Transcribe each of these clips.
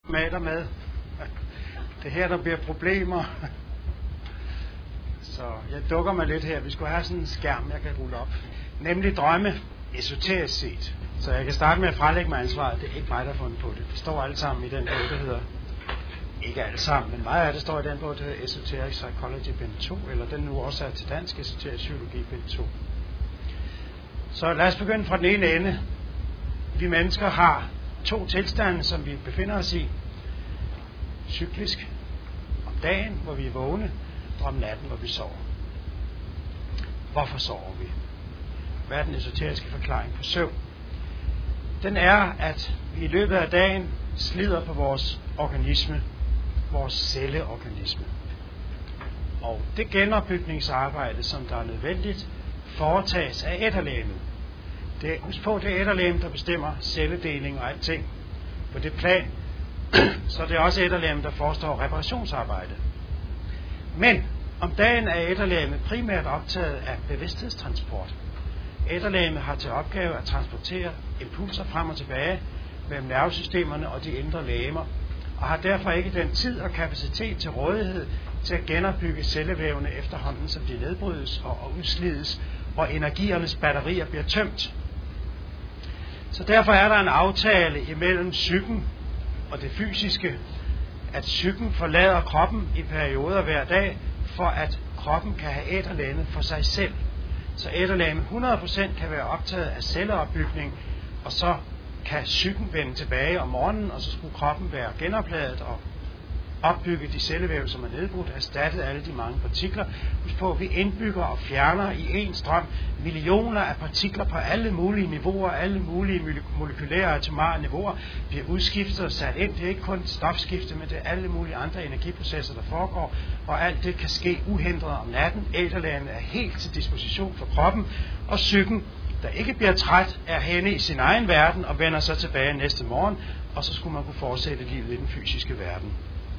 maler med. Det her, der bliver problemer. Så jeg dukker mig lidt her. Vi skulle have sådan en skærm, jeg kan rulle op. Nemlig drømme, esoterisk set. Så jeg kan starte med at frelægge mig ansvaret. Det er ikke mig, der har fundet på det. Det står alle sammen i den bog, der hedder... Ikke alle sammen, men meget af det står i den bog, der hedder Esoteric Psychology Bind 2, eller den nu også er til dansk, Esoterisk Psykologi Bind 2. Så lad os begynde fra den ene ende. Vi mennesker har to tilstande, som vi befinder os i. Cyklisk om dagen, hvor vi er vågne, og om natten, hvor vi sover. Hvorfor sover vi? Hvad er den esoteriske forklaring på søvn? Den er, at vi i løbet af dagen slider på vores organisme, vores celleorganisme. Og det genopbygningsarbejde, som der er nødvendigt, foretages af ætterlegemet. Husk på, det er ætterlegemet, der bestemmer celledeling og alting. På det plan, så det er også ætterlegemet, der forestår reparationsarbejde. Men om dagen er ætterlegemet primært optaget af bevidsthedstransport. Ætterlegemet har til opgave at transportere impulser frem og tilbage mellem nervesystemerne og de indre legemer, og har derfor ikke den tid og kapacitet til rådighed til at genopbygge cellevævene efterhånden, som de nedbrydes og udslides, og energiernes batterier bliver tømt. Så derfor er der en aftale imellem psyken og det fysiske, at psyken forlader kroppen i perioder hver dag, for at kroppen kan have ætterlegemet for sig selv. Så ætterlegemet 100% kan være optaget af celleopbygning, og så kan psyken vende tilbage om morgenen, og så skulle kroppen være genopladet og opbygge de cellevæv, som er nedbrudt, erstattet alle de mange partikler. Husk på, at vi indbygger og fjerner i en strøm millioner af partikler på alle mulige niveauer, alle mulige molekylære atomare niveauer, bliver udskiftet og sat ind. Det er ikke kun stofskifte, men det er alle mulige andre energiprocesser, der foregår, og alt det kan ske uhindret om natten. Ætterlegemet er helt til disposition for kroppen, og psyken, der ikke bliver træt, er henne i sin egen verden og vender så tilbage næste morgen, og så skulle man kunne fortsætte livet i den fysiske verden.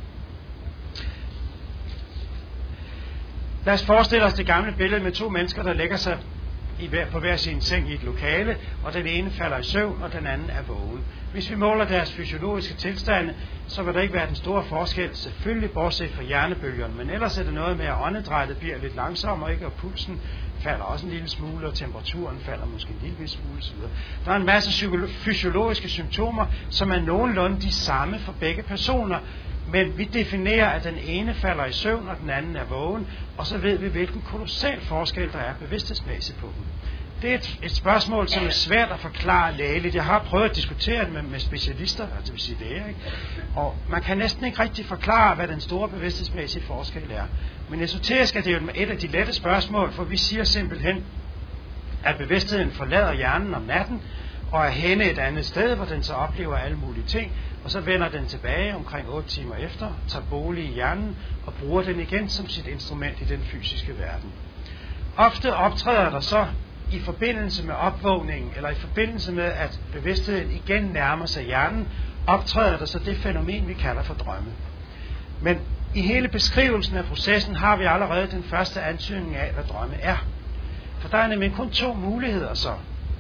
Lad os forestille os det gamle billede med to mennesker, der lægger sig på hver sin seng i et lokale, og den ene falder i søvn, og den anden er vågen. Hvis vi måler deres fysiologiske tilstande, så vil der ikke være den store forskel, selvfølgelig bortset fra hjernebølgerne, men ellers er det noget med, at åndedrættet bliver lidt langsommere, ikke? Og pulsen falder også en lille smule, og temperaturen falder måske en lille smule osv. Der er en masse fysiologiske symptomer, som er nogenlunde de samme for begge personer, men vi definerer, at den ene falder i søvn, og den anden er vågen, og så ved vi, hvilken kolossal forskel der er bevidsthedsmæssigt på dem. Det er et spørgsmål, som er svært at forklare lægeligt. Jeg har prøvet at diskutere det med specialister, altså det vil sige læger, ikke? Og man kan næsten ikke rigtig forklare, hvad den store bevidsthedsmæssige forskel er. Men esoterisk er det jo et af de lette spørgsmål, for vi siger simpelthen, at bevidstheden forlader hjernen om natten, og er henne et andet sted, hvor den så oplever alle mulige ting, og så vender den tilbage omkring 8 timer efter, tager bolig i hjernen og bruger den igen som sit instrument i den fysiske verden. Ofte optræder der så i forbindelse med opvågningen, eller i forbindelse med, at bevidstheden igen nærmer sig hjernen, optræder der så det fænomen, vi kalder for drømme. Men i hele beskrivelsen af processen har vi allerede den første antydning af, hvad drømme er. For der er nemlig kun to muligheder så.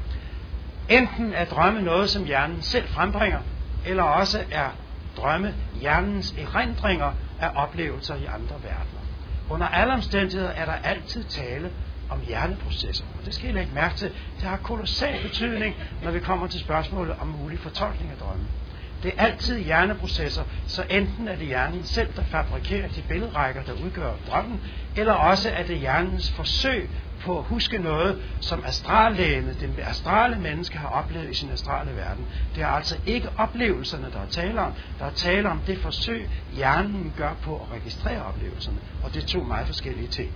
Enten er drømme noget, som hjernen selv frembringer, eller også er drømme hjernens erindringer af oplevelser i andre verdener. Under alle omstændigheder er der altid tale om hjerneprocesser, og det skal I lægge mærke til. Det har kolossal betydning, når vi kommer til spørgsmålet om mulig fortolkning af drømme. Det er altid hjerneprocesser, så enten er det hjernen selv, der fabrikerer de billedrækker, der udgør drømmen, eller også er det hjernens forsøg på at huske noget, som astrallægemet, det astrale menneske, har oplevet i sin astrale verden. Det er altså ikke oplevelserne, der er tale om. Der er tale om det forsøg, hjernen gør på at registrere oplevelserne. Og det er to meget forskellige ting.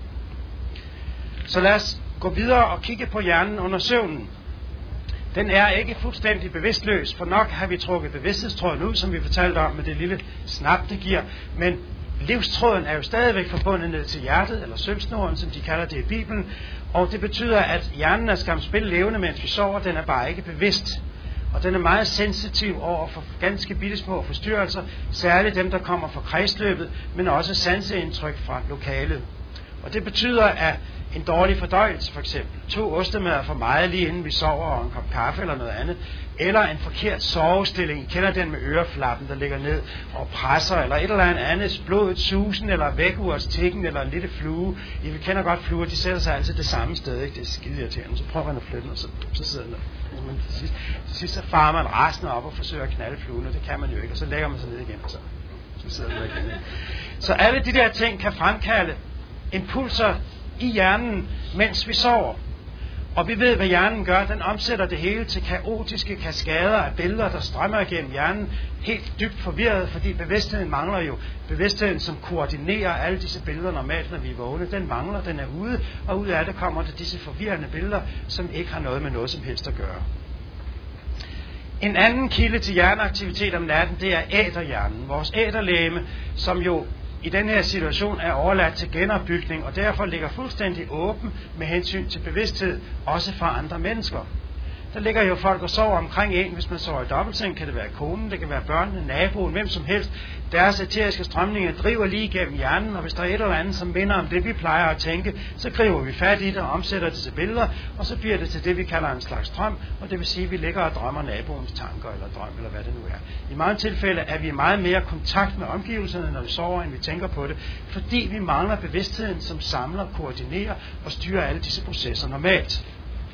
Så lad os gå videre og kigge på hjernen under søvnen. Den er ikke fuldstændig bevidstløs, for nok har vi trukket bevidsthedstråden ud, som vi fortalte om med det lille snap, det giver. Men livstråden er jo stadigvæk forbundet ned til hjertet, eller sølvsnoren, som de kalder det i Bibelen. Og det betyder, at hjernen er skam spil levende, mens vi sover. Den er bare ikke bevidst. Og den er meget sensitiv over for ganske bittesmå forstyrrelser, særligt dem, der kommer fra kredsløbet, men også sanseindtryk fra lokalet. Og det betyder, at en dårlig fordøjelse for eksempel, 2 ostemad for meget lige inden vi sover, og en kop kaffe eller noget andet, eller en forkert sovestilling, I kender den med øreflappen, der ligger ned og presser, eller et eller andet, blodet susen, eller vækkeurets tikken, eller en lille flue. I kender godt fluer, de sætter sig altid det samme sted, ikke? Det er skide irriterende, så prøver man at flytte den, og så sidder den der. Men til sidst så farer man resten op og forsøger at knalde fluen, og det kan man jo ikke, og så lægger man sig ned igen, og så sidder den der igen. Så alle de der ting kan fremkalde impulser i hjernen, mens vi sover. Og vi ved, hvad hjernen gør. Den omsætter det hele til kaotiske kaskader af billeder, der strømmer igennem hjernen, helt dybt forvirret, fordi bevidstheden mangler jo. Bevidstheden, som koordinerer alle disse billeder normalt, når vi er vågne, den mangler, den er ude, og ud af det kommer der disse forvirrende billeder, som ikke har noget med noget som helst at gøre. En anden kilde til hjerneaktivitet om natten, det er æterhjernen, vores æterlegeme, som jo i den her situation er overladt til genopbygning, og derfor ligger fuldstændig åben med hensyn til bevidsthed, også for andre mennesker. Der ligger jo folk og sover omkring en. Hvis man sover i dobbeltseng, kan det være konen, det kan være børnene, naboen, hvem som helst. Deres eteriske strømninger driver lige igennem hjernen, og hvis der er et eller andet, som minder om det, vi plejer at tænke, så griber vi fat i det og omsætter det til billeder, og så bliver det til det, vi kalder en slags drøm, og det vil sige, at vi ligger og drømmer naboens tanker eller drøm, eller hvad det nu er. I mange tilfælde er vi meget mere i kontakt med omgivelserne, når vi sover, end vi tænker på det, fordi vi mangler bevidstheden, som samler, koordinerer og styrer alle disse processer normalt.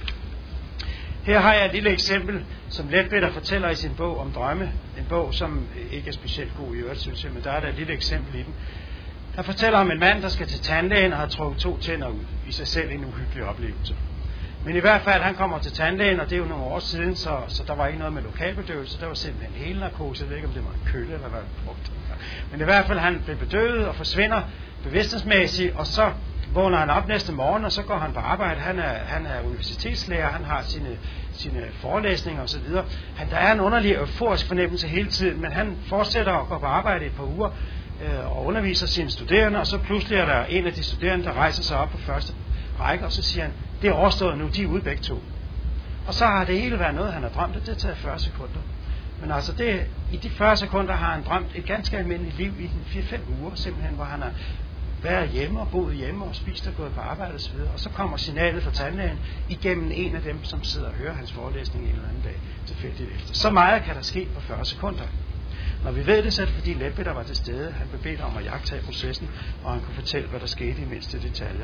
Her har jeg et lille eksempel, som Ledbetter fortæller i sin bog om drømme. En bog, som ikke er specielt god i øvrigt, synes jeg, men der er der et lille eksempel i den. Der fortæller om en mand, der skal til tandlægen og har trukket 2 tænder ud. I sig selv en uhyggelig oplevelse. Men i hvert fald, han kommer til tandlægen, og det er jo nogle år siden, så der var ikke noget med lokalbedøvelse. Der var simpelthen hele narkose. Jeg ved ikke, om det var en kølle eller hvad det brugte. Men i hvert fald, han blev bedøvet og forsvinder bevidsthedsmæssigt, og så vågner han op næste morgen, og så går han på arbejde. Han er universitetslærer, han har sine forelæsninger osv. Der er en underlig euforisk fornemmelse hele tiden, men han fortsætter at gå på arbejde et par uger og underviser sine studerende, og så pludselig er der en af de studerende, der rejser sig op på første række, og så siger han, det er overstået nu, de er ude begge 2. Og så har det hele været noget, han har drømt, og det har taget 40 sekunder. Men altså, i de 40 sekunder har han drømt et ganske almindeligt liv i den 4-5 uger, simpelthen, hvor han har været hjemme og boet hjemme og spist og gået på arbejde osv. Og så kommer signalet fra tandlægen igennem en af dem, som sidder og hører hans forelæsning en eller anden dag tilfældigt efter. Så meget kan der ske på 40 sekunder. Når vi ved det, så er det fordi Ledbetter var til stede. Han blev bedt om at jagtage processen, og han kunne fortælle, hvad der skete i mindste detaljer.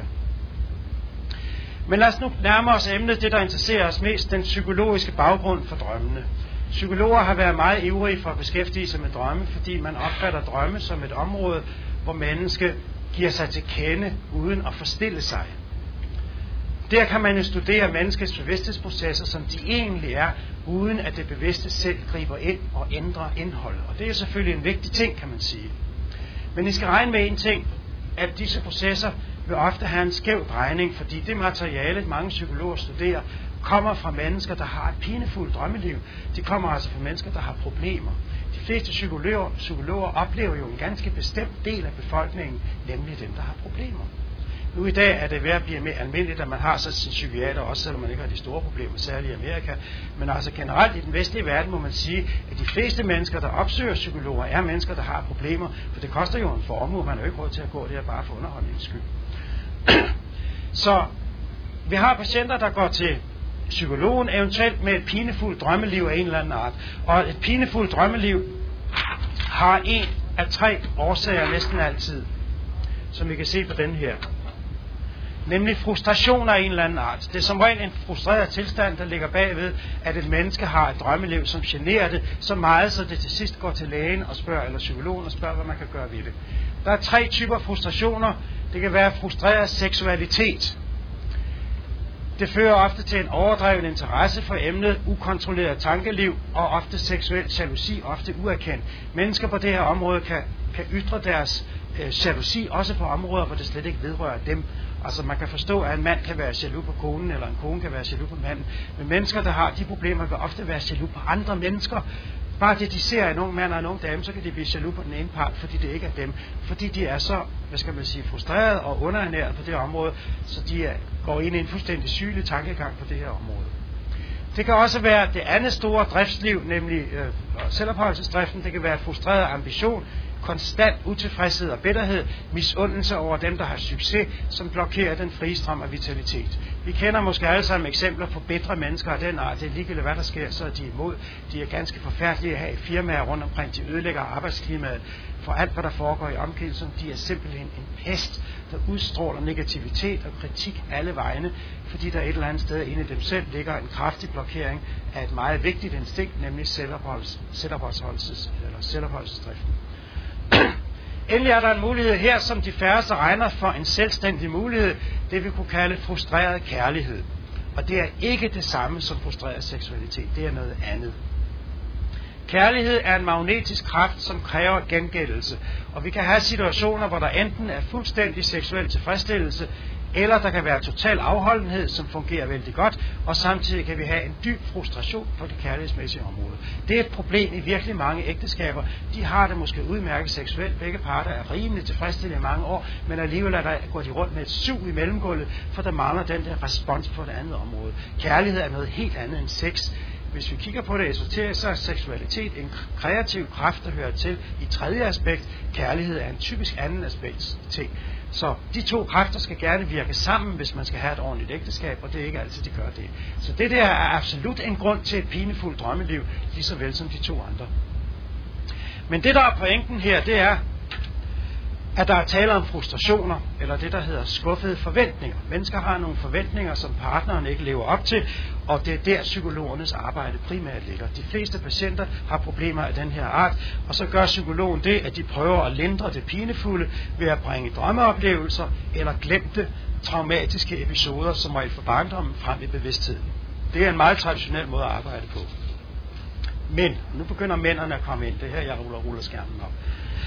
Men lad os nu nærme os emnet, det der interesserer os mest, den psykologiske baggrund for drømmene. Psykologer har været meget ivrige for at beskæftige sig med drømme, fordi man opfatter drømme som et område, hvor mennesket giver sig til kende uden at forstille sig. Der kan man jo studere menneskets bevidsthedsprocesser, som de egentlig er, uden at det bevidste selv griber ind og ændrer indholdet. Og det er selvfølgelig en vigtig ting, kan man sige. Men I skal regne med en ting, at disse processer vil ofte have en skæv drejning, fordi det materiale, mange psykologer studerer, kommer fra mennesker, der har et pinefuldt drømmeliv. De kommer altså fra mennesker, der har problemer. De fleste psykologer oplever jo en ganske bestemt del af befolkningen, nemlig dem, der har problemer. Nu i dag er det ved at blive mere almindeligt, at man har så sin psykiater, også selvom man ikke har de store problemer, særligt i Amerika. Men altså generelt i den vestlige verden må man sige, at de fleste mennesker, der opsøger psykologer, er mennesker, der har problemer. For det koster jo en formue, man har jo ikke råd til at gå der bare for underholdningens skyld. Så vi har patienter, der går til psykologen, eventuelt med et pinefuldt drømmeliv af en eller anden art. Og et pinefuldt drømmeliv har en af 3 årsager næsten altid, som vi kan se på den her. Nemlig frustrationer af en eller anden art. Det er som regel en frustreret tilstand, der ligger bagved, at et menneske har et drømmeliv, som generer det så meget, så det til sidst går til lægen og spørger, eller psykologen og spørger, hvad man kan gøre ved det. Der er 3 typer frustrationer. Det kan være frustreret seksualitet. Det fører ofte til en overdreven interesse for emnet, ukontrolleret tankeliv og ofte seksuel jalousi, ofte uerkendt. Mennesker på det her område kan ytre deres jalousi også på områder, hvor det slet ikke vedrører dem. Altså man kan forstå, at en mand kan være jaloux på konen, eller en kone kan være jaloux på manden. Men mennesker, der har de problemer, vil ofte være jaloux på andre mennesker. Bare det, de ser en ung mand og en ung dame, så kan de blive jaloux på den ene part, fordi det ikke er dem. Fordi de er så, frustreret og underernæret på det område, så de går ind i en fuldstændig sygelig tankegang på det her område. Det kan også være det andet store driftsliv, nemlig selvophøjelsesdriften. Det kan være frustreret ambition, konstant utilfredshed og bitterhed, misundelse over dem, der har succes, som blokerer den frie strøm af vitalitet. Vi kender måske alle sammen eksempler på bitre mennesker af den art. Det er ligegyldigt, hvad der sker, så er de imod. De er ganske forfærdelige at have i firmaer rundt omkring. De ødelægger arbejdsklimaet for alt, hvad der foregår i omgivelserne. De er simpelthen en pest, der udstråler negativitet og kritik alle vegne, fordi der et eller andet sted inde i dem selv ligger en kraftig blokering af et meget vigtigt instinkt, nemlig selvopholdelsesdriften. Endelig er der en mulighed her, som de færreste regner for en selvstændig mulighed, det vi kunne kalde frustreret kærlighed. Og det er ikke det samme som frustreret seksualitet, det er noget andet. Kærlighed er en magnetisk kraft, som kræver gengældelse, og vi kan have situationer, hvor der enten er fuldstændig seksuel tilfredsstillelse, eller der kan være total afholdenhed, som fungerer vældig godt, og samtidig kan vi have en dyb frustration på det kærlighedsmæssige område. Det er et problem i virkelig mange ægteskaber. De har det måske udmærket seksuelt. Begge parter er rimelig tilfredsstillet i mange år, men alligevel går de rundt med et sug i mellemgulvet, for der mangler den der respons på det andet område. Kærlighed er noget helt andet end sex. Hvis vi kigger på det esoterisk, så er seksualitet en kreativ kraft, der hører til i tredje aspekt. Kærlighed er en typisk anden aspekt ting. Så de to kræfter skal gerne virke sammen, hvis man skal have et ordentligt ægteskab, og det er ikke altid, de gør det. Så det der er absolut en grund til et pinefuldt drømmeliv, lige så vel som de to andre. Men det, der er pointen her, det er, at der er tale om frustrationer, eller det, der hedder skuffede forventninger. Mennesker har nogle forventninger, som partneren ikke lever op til, og det er der psykologernes arbejde primært ligger. De fleste patienter har problemer af den her art, og så gør psykologen det, at de prøver at lindre det pinefulde ved at bringe drømmeoplevelser eller glemte traumatiske episoder, som regel fra barndommen, frem i bevidstheden. Det er en meget traditionel måde at arbejde på. Men, nu begynder mændene at komme ind. Det her, jeg ruller skærmen op.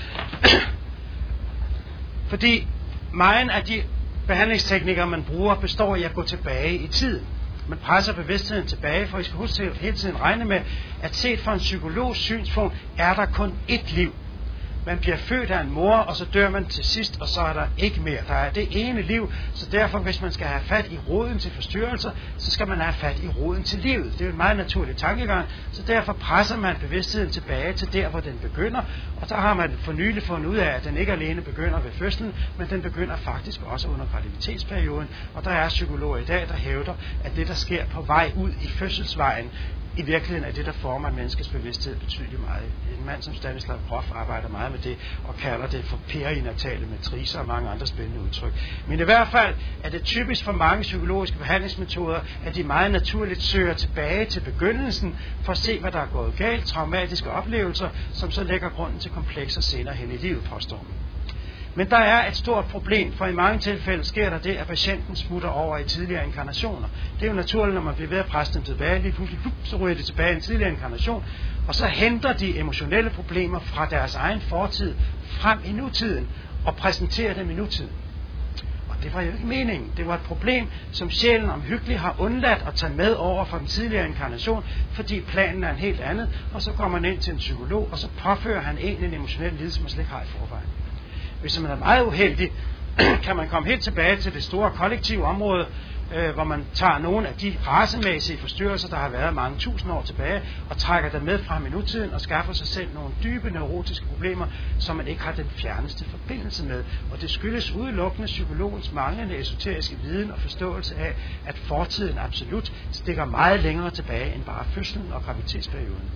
Fordi meget af de behandlingsteknikker, man bruger, består i at gå tilbage i tiden. Man presser bevidstheden tilbage, for I skal huske hele tiden regne med, at set fra en psykologs synspunkt, er der kun ét liv. Man bliver født af en mor, og så dør man til sidst, og så er der ikke mere. Der er det ene liv, så derfor, hvis man skal have fat i roden til forstyrrelser, så skal man have fat i roden til livet. Det er jo en meget naturlig tankegang, så derfor presser man bevidstheden tilbage til der, hvor den begynder, og der har man for nylig fundet ud af, at den ikke alene begynder ved fødslen, men den begynder faktisk også under graviditetsperioden, og der er psykologer i dag, der hævder, at det, der sker på vej ud i fødselsvejen, i virkeligheden er det, der former menneskets bevidsthed betydeligt meget. En mand som Stanislav Grof arbejder meget med det, og kalder det for perinatale matricer og mange andre spændende udtryk. Men i hvert fald er det typisk for mange psykologiske behandlingsmetoder, at de meget naturligt søger tilbage til begyndelsen, for at se, hvad der er gået galt, traumatiske oplevelser, som så lægger grunden til komplekser senere hen i livet, påstår man. Men der er et stort problem, for i mange tilfælde sker der det, at patienten smutter over i tidligere inkarnationer. Det er jo naturligt, når man bliver ved at presse dem tilbage, lige pludselig så ryger de tilbage i en tidligere inkarnation, og så henter de emotionelle problemer fra deres egen fortid frem i nutiden, og præsenterer dem i nutiden. Og det var jo ikke meningen. Det var et problem, som sjælen omhyggeligt har undladt at tage med over fra den tidligere inkarnation, fordi planen er en helt andet, og så kommer man ind til en psykolog, og så påfører han en emotionel lidelse, som man slet ikke har i forvejen. Hvis man er meget uheldig, kan man komme helt tilbage til det store kollektive område, hvor man tager nogle af de racemæssige forstyrrelser, der har været mange tusind år tilbage, og trækker dem med frem i nutiden og skaffer sig selv nogle dybe neurotiske problemer, som man ikke har den fjerneste forbindelse med. Og det skyldes udelukkende psykologens manglende esoteriske viden og forståelse af, at fortiden absolut stikker meget længere tilbage end bare fødslen og graviditetsperioden.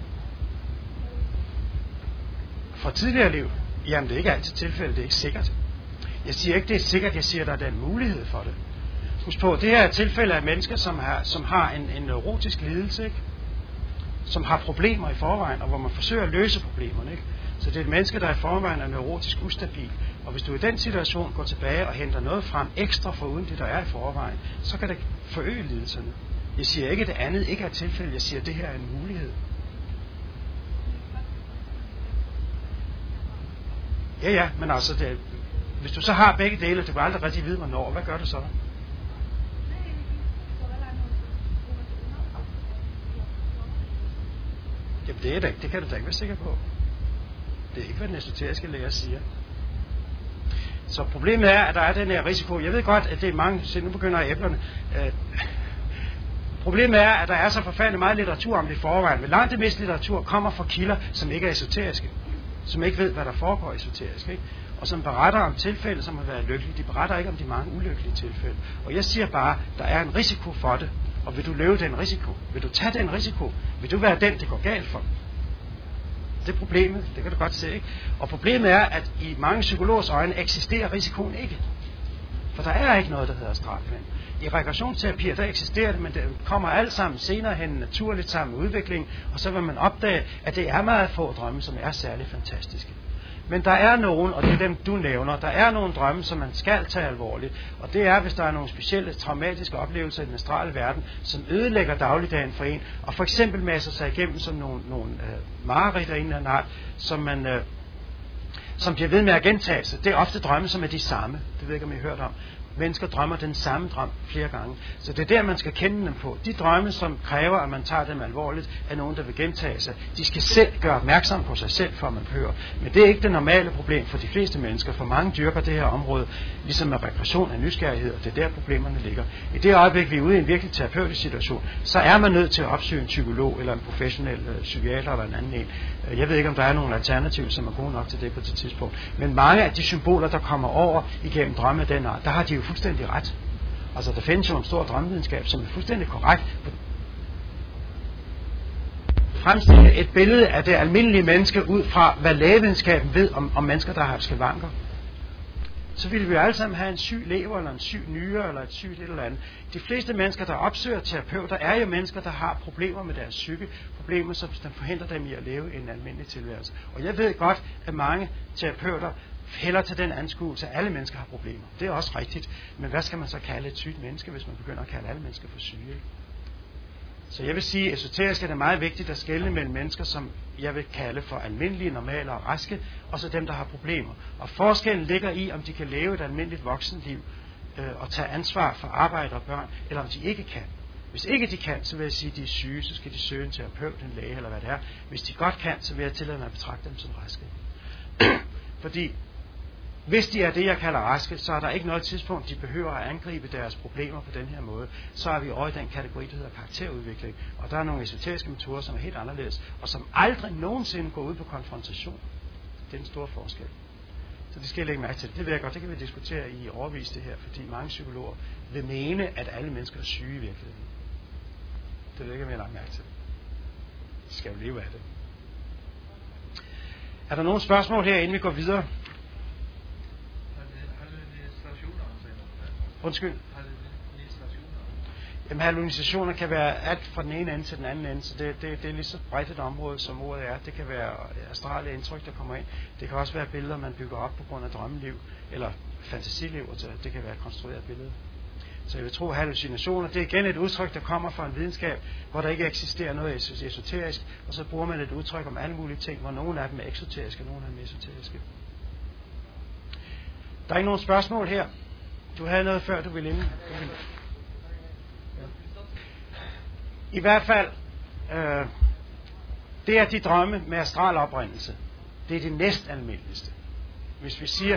Fra tidligere liv, jamen det er ikke altid tilfælde, det er ikke sikkert. Jeg siger ikke, det er sikkert, jeg siger, der er den mulighed for det. Husk på, det her er et tilfælde af mennesker, som har en neurotisk lidelse, ikke? Som har problemer i forvejen, og hvor man forsøger at løse problemerne. Ikke? Så det er et menneske, der i forvejen er neurotisk ustabil. Og hvis du i den situation går tilbage og henter noget frem ekstra foruden det, der er i forvejen, så kan det forøge lidelserne. Jeg siger ikke, at det andet ikke er et tilfælde, jeg siger, at det her er en mulighed. Ja, men altså, hvis du så har begge dele, du kan aldrig rigtig vide, hvornår, hvad gør du så? Jamen det er det ikke, det kan du da ikke være sikker på. Det er ikke, hvad den esoteriske læger siger. Så problemet er, at der er den her risiko. Jeg ved godt, at det er mange, så nu begynder æblerne. Problemet er, at der er så forfærdelig meget litteratur om det i forvejen, men langt det meste litteratur kommer fra kilder, som ikke er esoteriske. som ikke ved, hvad der foregår esoterisk, ikke? Og som beretter om tilfælde, som har været lykkelige. De beretter ikke om de mange ulykkelige tilfælde. Og jeg siger bare, der er en risiko for det. Og vil du løbe den risiko? Vil du tage den risiko? Vil du være den, det går galt for? Det er problemet, det kan du godt se, ikke? Og problemet er, at i mange psykologers øjne eksisterer risikoen ikke. For der er ikke noget, der hedder astralplan. I regressionsterapier, der eksisterer det, men det kommer alt sammen senere hen naturligt sammen med udviklingen, og så vil man opdage, at det er meget få drømme, som er særlig fantastiske. Men der er nogen, og det er dem, du nævner, der er nogle drømme, som man skal tage alvorligt, og det er, hvis der er nogle specielle traumatiske oplevelser i den astrale verden, som ødelægger dagligdagen for en, og for eksempel masser sig igennem som nogle mareridt af en eller anden art, som bliver ved med at gentage sig. Det er ofte drømme, som er de samme. Det ved jeg ikke, om I har hørt om. Mennesker drømmer den samme drøm flere gange. Så det er der, man skal kende dem på. De drømme, som kræver, at man tager dem alvorligt, er nogen, der vil gentage sig. De skal selv gøre opmærksom på sig selv, for man hører. Men det er ikke det normale problem for de fleste mennesker. For mange dyrker det her område, ligesom med regression af nysgerrighed, og det er der, problemerne ligger. I det øjeblik, vi er ude i en virkelig terapeutisk situation, så er man nødt til at opsøge en psykolog, eller en professionel psykiater, eller en anden en. Jeg ved ikke, om der er nogle alternativer, som er gode nok til det på det tidspunkt. Men mange af de symboler, der kommer over igennem drømme af den art, der har de jo fuldstændig ret. Altså, der findes jo en stor drømmevidenskab, som er fuldstændig korrekt. Fremstille et billede af det almindelige menneske ud fra, hvad lægevidenskaben ved om mennesker, der har skavanker. Så ville vi jo alle sammen have en syg lever, eller en syg nyre, eller et sygt et eller andet. De fleste mennesker, der opsøger terapeuter, er jo mennesker, der har problemer med deres psyke. Problemer, som forhindrer dem i at leve en almindelig tilværelse. Og jeg ved godt, at mange terapeuter hælder til den anskuelse, at alle mennesker har problemer. Det er også rigtigt. Men hvad skal man så kalde et sygt menneske, hvis man begynder at kalde alle mennesker for syge? Så jeg vil sige, at esoterisk er det meget vigtigt at skelne mellem mennesker, som jeg vil kalde for almindelige, normale og raske, og så dem, der har problemer. Og forskellen ligger i, om de kan leve et almindeligt voksenliv og tage ansvar for arbejde og børn, eller om de ikke kan. Hvis ikke de kan, så vil jeg sige, at de er syge, så skal de søge en terapeut, en læge eller hvad det er. Hvis de godt kan, så vil jeg tillade mig at betragte dem som raske. Fordi hvis de er det, jeg kalder raske, så er der ikke noget tidspunkt, de behøver at angribe deres problemer på den her måde. Så er vi over i den kategori, der hedder karakterudvikling. Og der er nogle esoteriske metoder, som er helt anderledes, og som aldrig nogensinde går ud på konfrontation. Det er en stor forskel. Så det skal jeg lægge mærke til. Det ved jeg godt, det kan vi diskutere i overvis det her, fordi mange psykologer vil mene, at alle mennesker er syge i virkeligheden. Det ved jeg ikke, om jeg har lagt mærke til. De skal jo leve af det. Er der nogle spørgsmål her, inden vi går videre? Undskyld. Jamen, hallucinationer kan være alt fra den ene ende til den anden ende, så det er lige så bredt et område, som ordet er. Det kan være astrale indtryk, der kommer ind. Det kan også være billeder, man bygger op på grund af drømmeliv, eller fantasiliv, og det kan være konstrueret billeder. Så jeg vil tro, at hallucinationer, det er igen et udtryk, der kommer fra en videnskab, hvor der ikke eksisterer noget esoterisk, og så bruger man et udtryk om alle mulige ting, hvor nogle af dem er eksoteriske, og nogle af dem er esoteriske. Der er ikke nogen spørgsmål her. Du havde noget før, du ville ind. I hvert fald, det er de drømme med astral oprindelse. Det er det næst almindeligste. Hvis vi siger...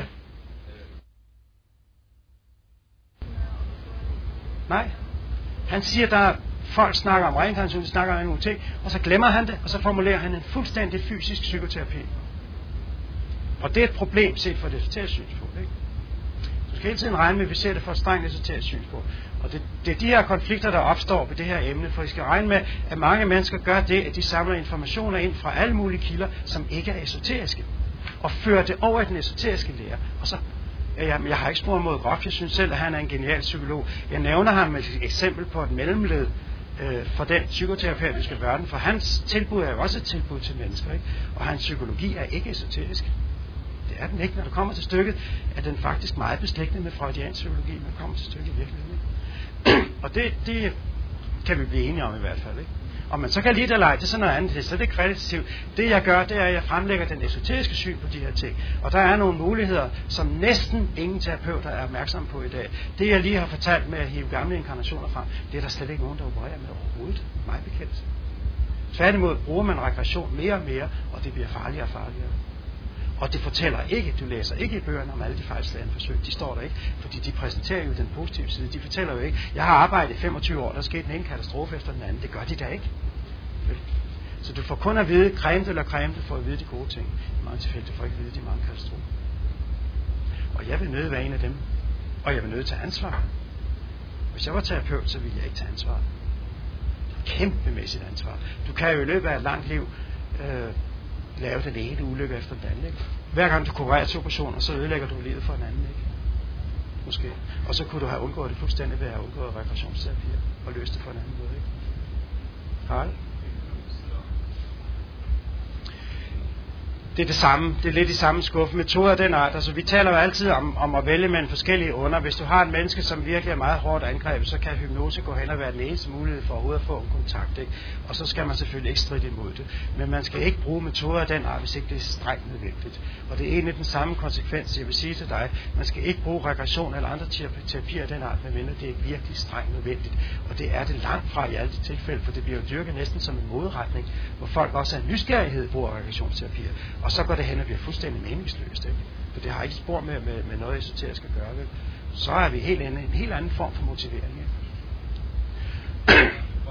Nej. Han siger, der folk snakker om reinkarnation, de snakker om nogle ting, og så glemmer han det, og så formulerer han en fuldstændig fysisk psykoterapi. Og det er et problem set fra det esoteriske synspunkt, ikke? Du skal hele tiden regne med, at vi ser det fra et strengt esoterisk synspunkt. Og det er de her konflikter, der opstår ved det her emne, for I skal regne med, at mange mennesker gør det, at de samler informationer ind fra alle mulige kilder, som ikke er esoteriske, og fører det over i den esoteriske lære. Og så, jeg har ikke spurgt mod Grof, jeg synes selv, at han er en genial psykolog. Jeg nævner ham med et eksempel på et mellemled for den psykoterapeutiske verden, for hans tilbud er jo også et tilbud til mennesker, ikke? Og hans psykologi er ikke esoterisk. Det er den ikke, når det kommer til stykket, er den faktisk meget beslægtet med freudiansk psykologi, når det kommer til stykket i virkeligheden. Og det kan vi blive enige om i hvert fald, ikke? Om man så kan lide det eller ej, det er sådan noget andet, så det er kvalitativt. Det jeg gør, det er, at jeg fremlægger den esoteriske syn på de her ting. Og der er nogle muligheder, som næsten ingen terapeuter er opmærksomme på i dag. Det jeg lige har fortalt med at hive gamle inkarnationer frem, det er der slet ikke nogen, der opererer med overhovedet, mig bekendt. Tværtimod bruger man regression mere og mere, og det bliver farligere og farligere. Og det fortæller ikke, du læser ikke i bøgerne om alle de fejlslagende forsøg, de står der ikke, fordi de præsenterer jo den positive side, de fortæller jo ikke, jeg har arbejdet i 25 år, der skete den ene katastrofe efter den anden, det gør de da ikke. Så du får kun at vide creme eller creme, du får at vide de gode ting. I mange tilfælde, du får ikke at vide de mange katastrofer. Og jeg vil nødt være en af dem. Og jeg vil nødt til ansvar. Hvis jeg var terapeut, så ville jeg ikke tage ansvar. Kæmpemæssigt ansvar. Du kan jo i løbet af et langt liv lave den ene ulykke efter den anden. Ikke? Hver gang du kurerer 2 personer, så ødelægger du livet for en anden. Ikke? Måske. Og så kunne du have undgået det fuldstændig ved at have undgået rekreationsterapi og løst det på en anden måde. Ikke? Harald? Det er det samme. Det er lidt i samme skuffe. Metoder af den art. Altså, vi taler jo altid om at vælge mellem forskellige under. Hvis du har et menneske, som virkelig er meget hårdt angrebet, så kan hypnose gå hen og være den eneste mulighed for overhovedet at få en kontakt. Ikke? Og så skal man selvfølgelig ikke stride imod det. Men man skal ikke bruge metoder af den art, hvis ikke det er strengt nødvendigt. Og det er egentlig den samme konsekvens, jeg vil sige til dig. Man skal ikke bruge regression eller andre terapier af den art, medmindre det er virkelig strengt nødvendigt. Og det er det langt fra i alle de tilfælde, for det bliver jo dyrket næsten som en modretning, hvor folk også af nysgerrighed bruger regressionsterapier. Og så går det hen og bliver fuldstændig meningsløst. Ikke? For det har ikke spor med noget esoterisk at gøre. Vel? Så er vi helt inde i en helt anden form for motivering. Ikke?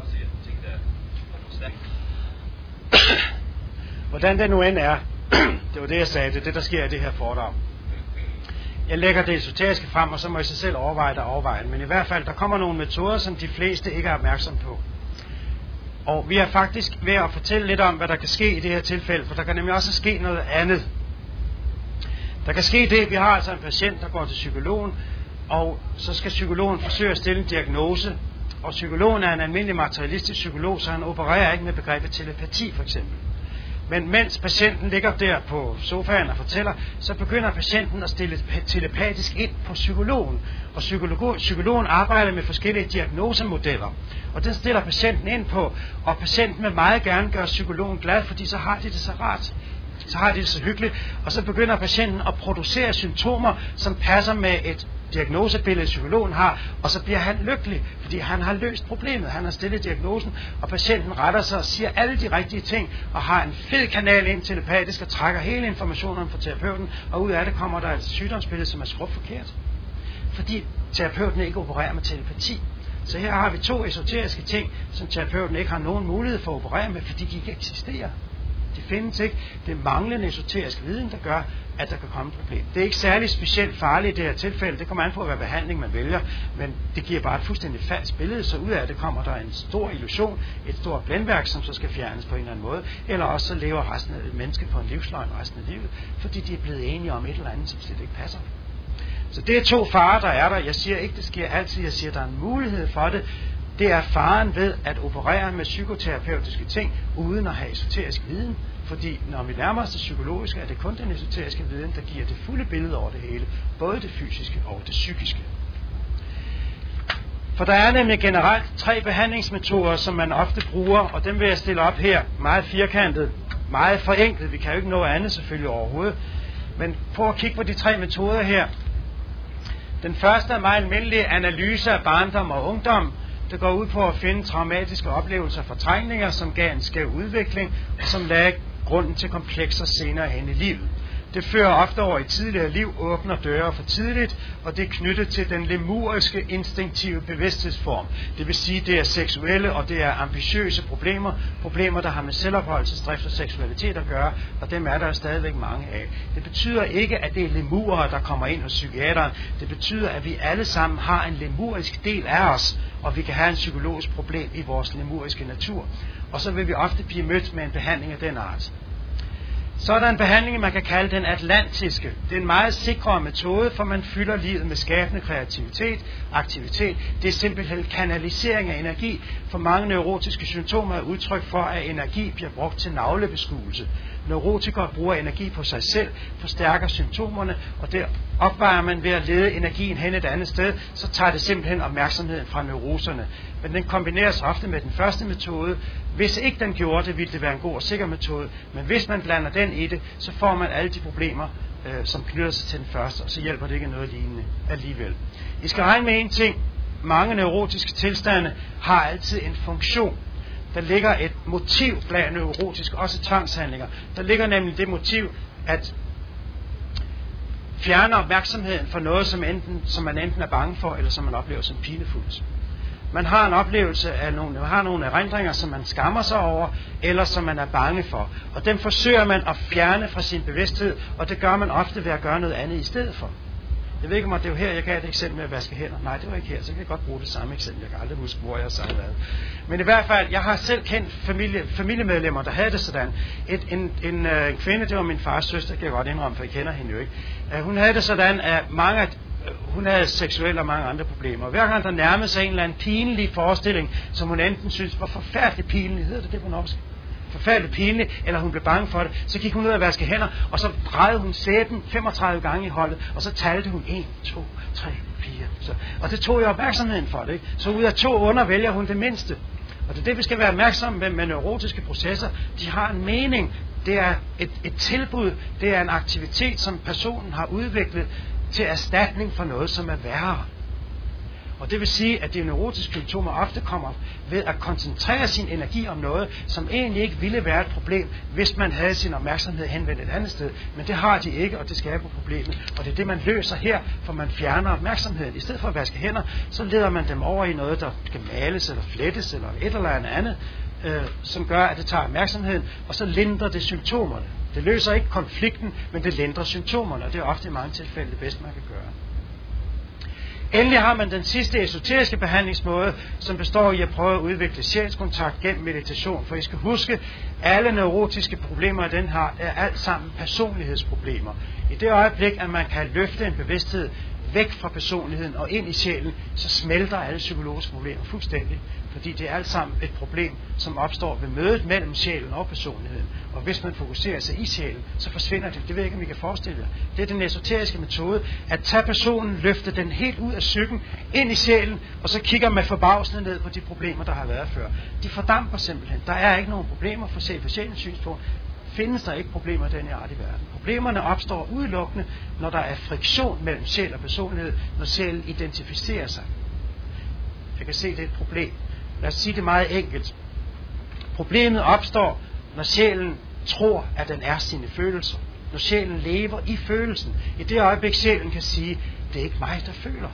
Hvordan det nu end er, det var det jeg sagde, det er det der sker i det her foredrag. Jeg lægger det esoteriske frem, og så må I sig selv overveje. Men i hvert fald, der kommer nogle metoder, som de fleste ikke er opmærksom på. Og vi er faktisk ved at fortælle lidt om, hvad der kan ske i det her tilfælde, for der kan nemlig også ske noget andet. Der kan ske det, vi har altså en patient, der går til psykologen, og så skal psykologen forsøge at stille en diagnose, og psykologen er en almindelig materialistisk psykolog, så han opererer ikke med begrebet telepati for eksempel. Men mens patienten ligger der på sofaen og fortæller, så begynder patienten at stille telepatisk ind på psykologen. Og psykologen arbejder med forskellige diagnosemodeller. Og den stiller patienten ind på, og patienten vil meget gerne gøre psykologen glad, fordi så har de det så rart. Så har de det så hyggeligt, og så begynder patienten at producere symptomer, som passer med et diagnosebillede, psykologen har, og så bliver han lykkelig, fordi han har løst problemet, han har stillet diagnosen, og patienten retter sig og siger alle de rigtige ting, og har en fed kanal ind telepatisk, og trækker hele informationen fra terapeuten, og ud af det kommer der et sygdomsbillede, som er skrubt forkert. Fordi terapeuten ikke opererer med telepati. Så her har vi 2 esoteriske ting, som terapeuten ikke har nogen mulighed for at operere med, fordi de ikke eksisterer. De findes ikke. Det er manglende esoterisk viden, der gør, at der kan komme et problem. Det er ikke særlig specielt farligt i det her tilfælde. Det kommer an på, hvad behandling man vælger, men det giver bare et fuldstændig falsk billede, så ud af det kommer der en stor illusion, et stort blændværk, som så skal fjernes på en eller anden måde, eller også så lever resten af mennesket på en livsløgn resten af livet, fordi de er blevet enige om et eller andet, som slet ikke passer. Så det er 2 farer, der er der. Jeg siger ikke, det sker altid. Jeg siger, der er en mulighed for det. Det er faren ved at operere med psykoterapeutiske ting, uden at have esoterisk viden. Fordi når vi nærmer os det psykologiske, er det kun den esoteriske viden, der giver det fulde billede over det hele. Både det fysiske og det psykiske. For der er nemlig generelt 3 behandlingsmetoder, som man ofte bruger, og dem vil jeg stille op her. Meget firkantet, meget forenklet. Vi kan jo ikke nå andet selvfølgelig overhovedet. Men prøv at kigge på de 3 metoder her. Den første er meget almindelig analyse af barndom og ungdom. Det går ud på at finde traumatiske oplevelser og fortrængninger, som gav en skæv udvikling, og som lagde grunden til komplekser senere hen i livet. Det fører ofte over i tidligere liv, åbner døre for tidligt, og det er knyttet til den lemuriske instinktive bevidsthedsform. Det vil sige, det er seksuelle og det er ambitiøse problemer, problemer, der har med selvopholdelsesdrift og seksualitet at gøre, og dem er der jo stadigvæk mange af. Det betyder ikke, at det er lemurer, der kommer ind hos psykiateren. Det betyder, at vi alle sammen har en lemurisk del af os, og vi kan have en psykologisk problem i vores lemuriske natur. Og så vil vi ofte blive mødt med en behandling af den art. Så er der en behandling, man kan kalde den atlantiske. Det er en meget sikrere metode, for man fylder livet med skabende kreativitet, aktivitet. Det er simpelthen kanalisering af energi, for mange neurotiske symptomer er udtryk for, at energi bliver brugt til navlebeskuelse. Neurotikere bruger energi på sig selv, forstærker symptomerne, og det opvejer man ved at lede energien hen et andet sted, så tager det simpelthen opmærksomheden fra neuroserne. Men den kombineres ofte med den første metode. Hvis ikke den gjorde det, ville det være en god og sikker metode, men hvis man blander den i det, så får man alle de problemer, som knytter sig til den første, og så hjælper det ikke noget lignende alligevel. I skal regne med en ting. Mange neurotiske tilstande har altid en funktion. Der ligger et motiv blandt neurotiske, også tvangshandlinger. Der ligger nemlig det motiv, at fjerne opmærksomheden for noget, som man enten er bange for, eller som man oplever som pinefuldt. Man har en oplevelse af man har nogle erindringer, som man skammer sig over, eller som man er bange for. Og dem forsøger man at fjerne fra sin bevidsthed, og det gør man ofte ved at gøre noget andet i stedet for. Jeg ved ikke om det er jo her, jeg gav et eksempel med at vaske hænder. Nej, det var ikke her, så kan jeg godt bruge det samme eksempel. Jeg kan aldrig huske, hvor jeg har sagt hvad. Men i hvert fald, jeg har selv kendt familiemedlemmer, der havde det sådan. En kvinde, det var min fars søster, kan jeg godt indrømme, for jeg kender hende jo ikke. Hun havde det sådan, at hun havde seksuelle og mange andre problemer. Hver gang der nærmede sig en eller anden pinlig forestilling, som hun enten synes var forfærdelig pinlig, hedder det på norsk? Forfærdeligt pinligt, eller hun blev bange for det, så gik hun ud og vaske hænder, og så drejede hun sæben 35 gange i holdet, og så talte hun 1, 2, 3, 4. Og det tog jo opmærksomheden for det, ikke? Så ud af 2 under vælger hun det mindste. Og det er det, vi skal være opmærksomme med neurotiske processer. De har en mening. Det er et tilbud. Det er en aktivitet, som personen har udviklet til erstatning for noget, som er værre. Og det vil sige, at de neurotiske symptomer ofte kommer ved at koncentrere sin energi om noget, som egentlig ikke ville være et problem, hvis man havde sin opmærksomhed henvendt et andet sted. Men det har de ikke, og det skaber problemet. Og det er det, man løser her, for man fjerner opmærksomheden. I stedet for at vaske hænder, så leder man dem over i noget, der skal males eller flettes eller et eller andet, som gør, at det tager opmærksomheden, og så lindrer det symptomerne. Det løser ikke konflikten, men det lindrer symptomerne, og det er ofte i mange tilfælde det bedste, man kan gøre. Endelig har man den sidste esoteriske behandlingsmåde, som består i at prøve at udvikle sjælskontakt gennem meditation. For I skal huske, alle neurotiske problemer, den har, er alt sammen personlighedsproblemer. I det øjeblik, at man kan løfte en bevidsthed væk fra personligheden og ind i sjælen, så smelter alle psykologiske problemer fuldstændig. Fordi det er alt sammen et problem, som opstår ved mødet mellem sjælen og personligheden. Og hvis man fokuserer sig i sjælen, så forsvinder det. Det ved jeg ikke, om I kan forestille jer. Det er den esoteriske metode, at tage personen, løfte den helt ud af psyken, ind i sjælen, og så kigger man forbavsende ned på de problemer, der har været før. De fordamper simpelthen. Der er ikke nogen problemer for sjælens synspunkt. Findes der ikke problemer i denne art i verden. Problemerne opstår udelukkende, når der er friktion mellem sjæl og personlighed, når sjælen identificerer sig. Jeg kan se, det er et problem. Lad os sige det meget enkelt. Problemet opstår, når sjælen tror, at den er sine følelser. Når sjælen lever i følelsen. I det øjeblik, sjælen kan sige, det er ikke mig, der føler.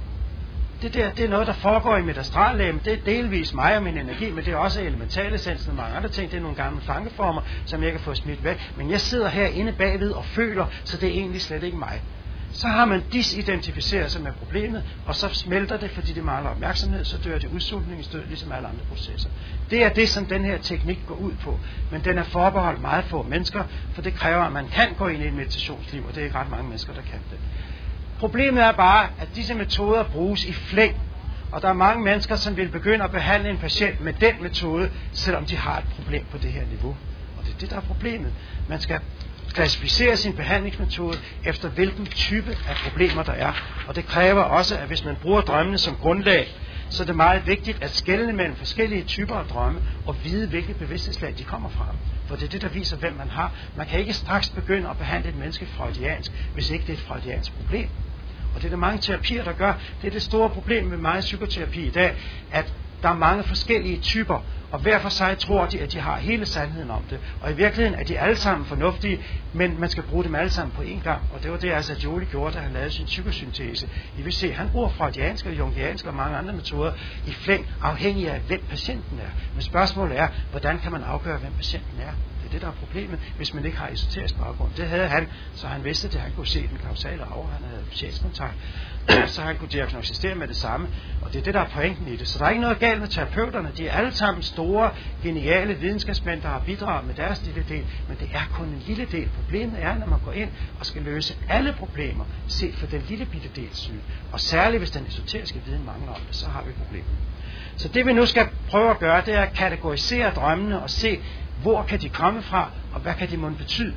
Det er noget, der foregår i mit astrallegeme. Det er delvis mig og min energi, men det er også elementalessensen og mange andre ting. Det er nogle gamle fangeformer, som jeg kan få smidt væk. Men jeg sidder herinde bagved og føler, så det er egentlig slet ikke mig. Så har man disidentificeret sig med problemet, og så smelter det, fordi det mangler opmærksomhed, så dør det udsultningsdød, ligesom alle andre processer. Det er det, som den her teknik går ud på. Men den er forbeholdt meget få mennesker, for det kræver, at man kan gå ind i et meditationsliv, og det er ikke ret mange mennesker, der kan det. Problemet er bare, at disse metoder bruges i flæng, og der er mange mennesker, som vil begynde at behandle en patient med den metode, selvom de har et problem på det her niveau. Og det er det, der er problemet. Man skal klassificere sin behandlingsmetode efter hvilken type af problemer der er. Og det kræver også, at hvis man bruger drømmene som grundlag, så er det meget vigtigt at skelne mellem forskellige typer af drømme og vide, hvilket bevidsthedslag de kommer fra. For det er det, der viser, hvem man har. Man kan ikke straks begynde at behandle et menneske freudiansk, hvis ikke det er et freudiansk problem. Og det er der mange terapier, der gør. Det er det store problem med meget psykoterapi i dag, at der er mange forskellige typer, og hver for sig tror de, at de har hele sandheden om det. Og i virkeligheden er de alle sammen fornuftige, men man skal bruge dem alle sammen på én gang. Og det var det, altså Jolie gjorde, da han lavede sin psykosyntese. I vil se, han bruger freudiansk og jungiansk og mange andre metoder i flæng, afhængig af, hvem patienten er. Men spørgsmålet er, hvordan kan man afgøre, hvem patienten er? Det er det, der er problemet, hvis man ikke har esoterisk baggrund. Det havde han, så han vidste det. Han kunne se den kausale arv, han havde sjælskontakt, så han kunne diagnostisere med det samme. Og det er det, der er pointen i det. Så der er ikke noget galt med terapeuterne. De er alle sammen store, geniale videnskabsmænd, der har bidraget med deres lille del, men det er kun en lille del. Problemet er, når man går ind og skal løse alle problemer, set for den lille bitte del syn. Og særligt, hvis den esoteriske viden mangler om det, så har vi problemet. Så det vi nu skal prøve at gøre, det er at kategorisere drømmene og se, hvor kan de komme fra, og hvad kan de måtte betyde.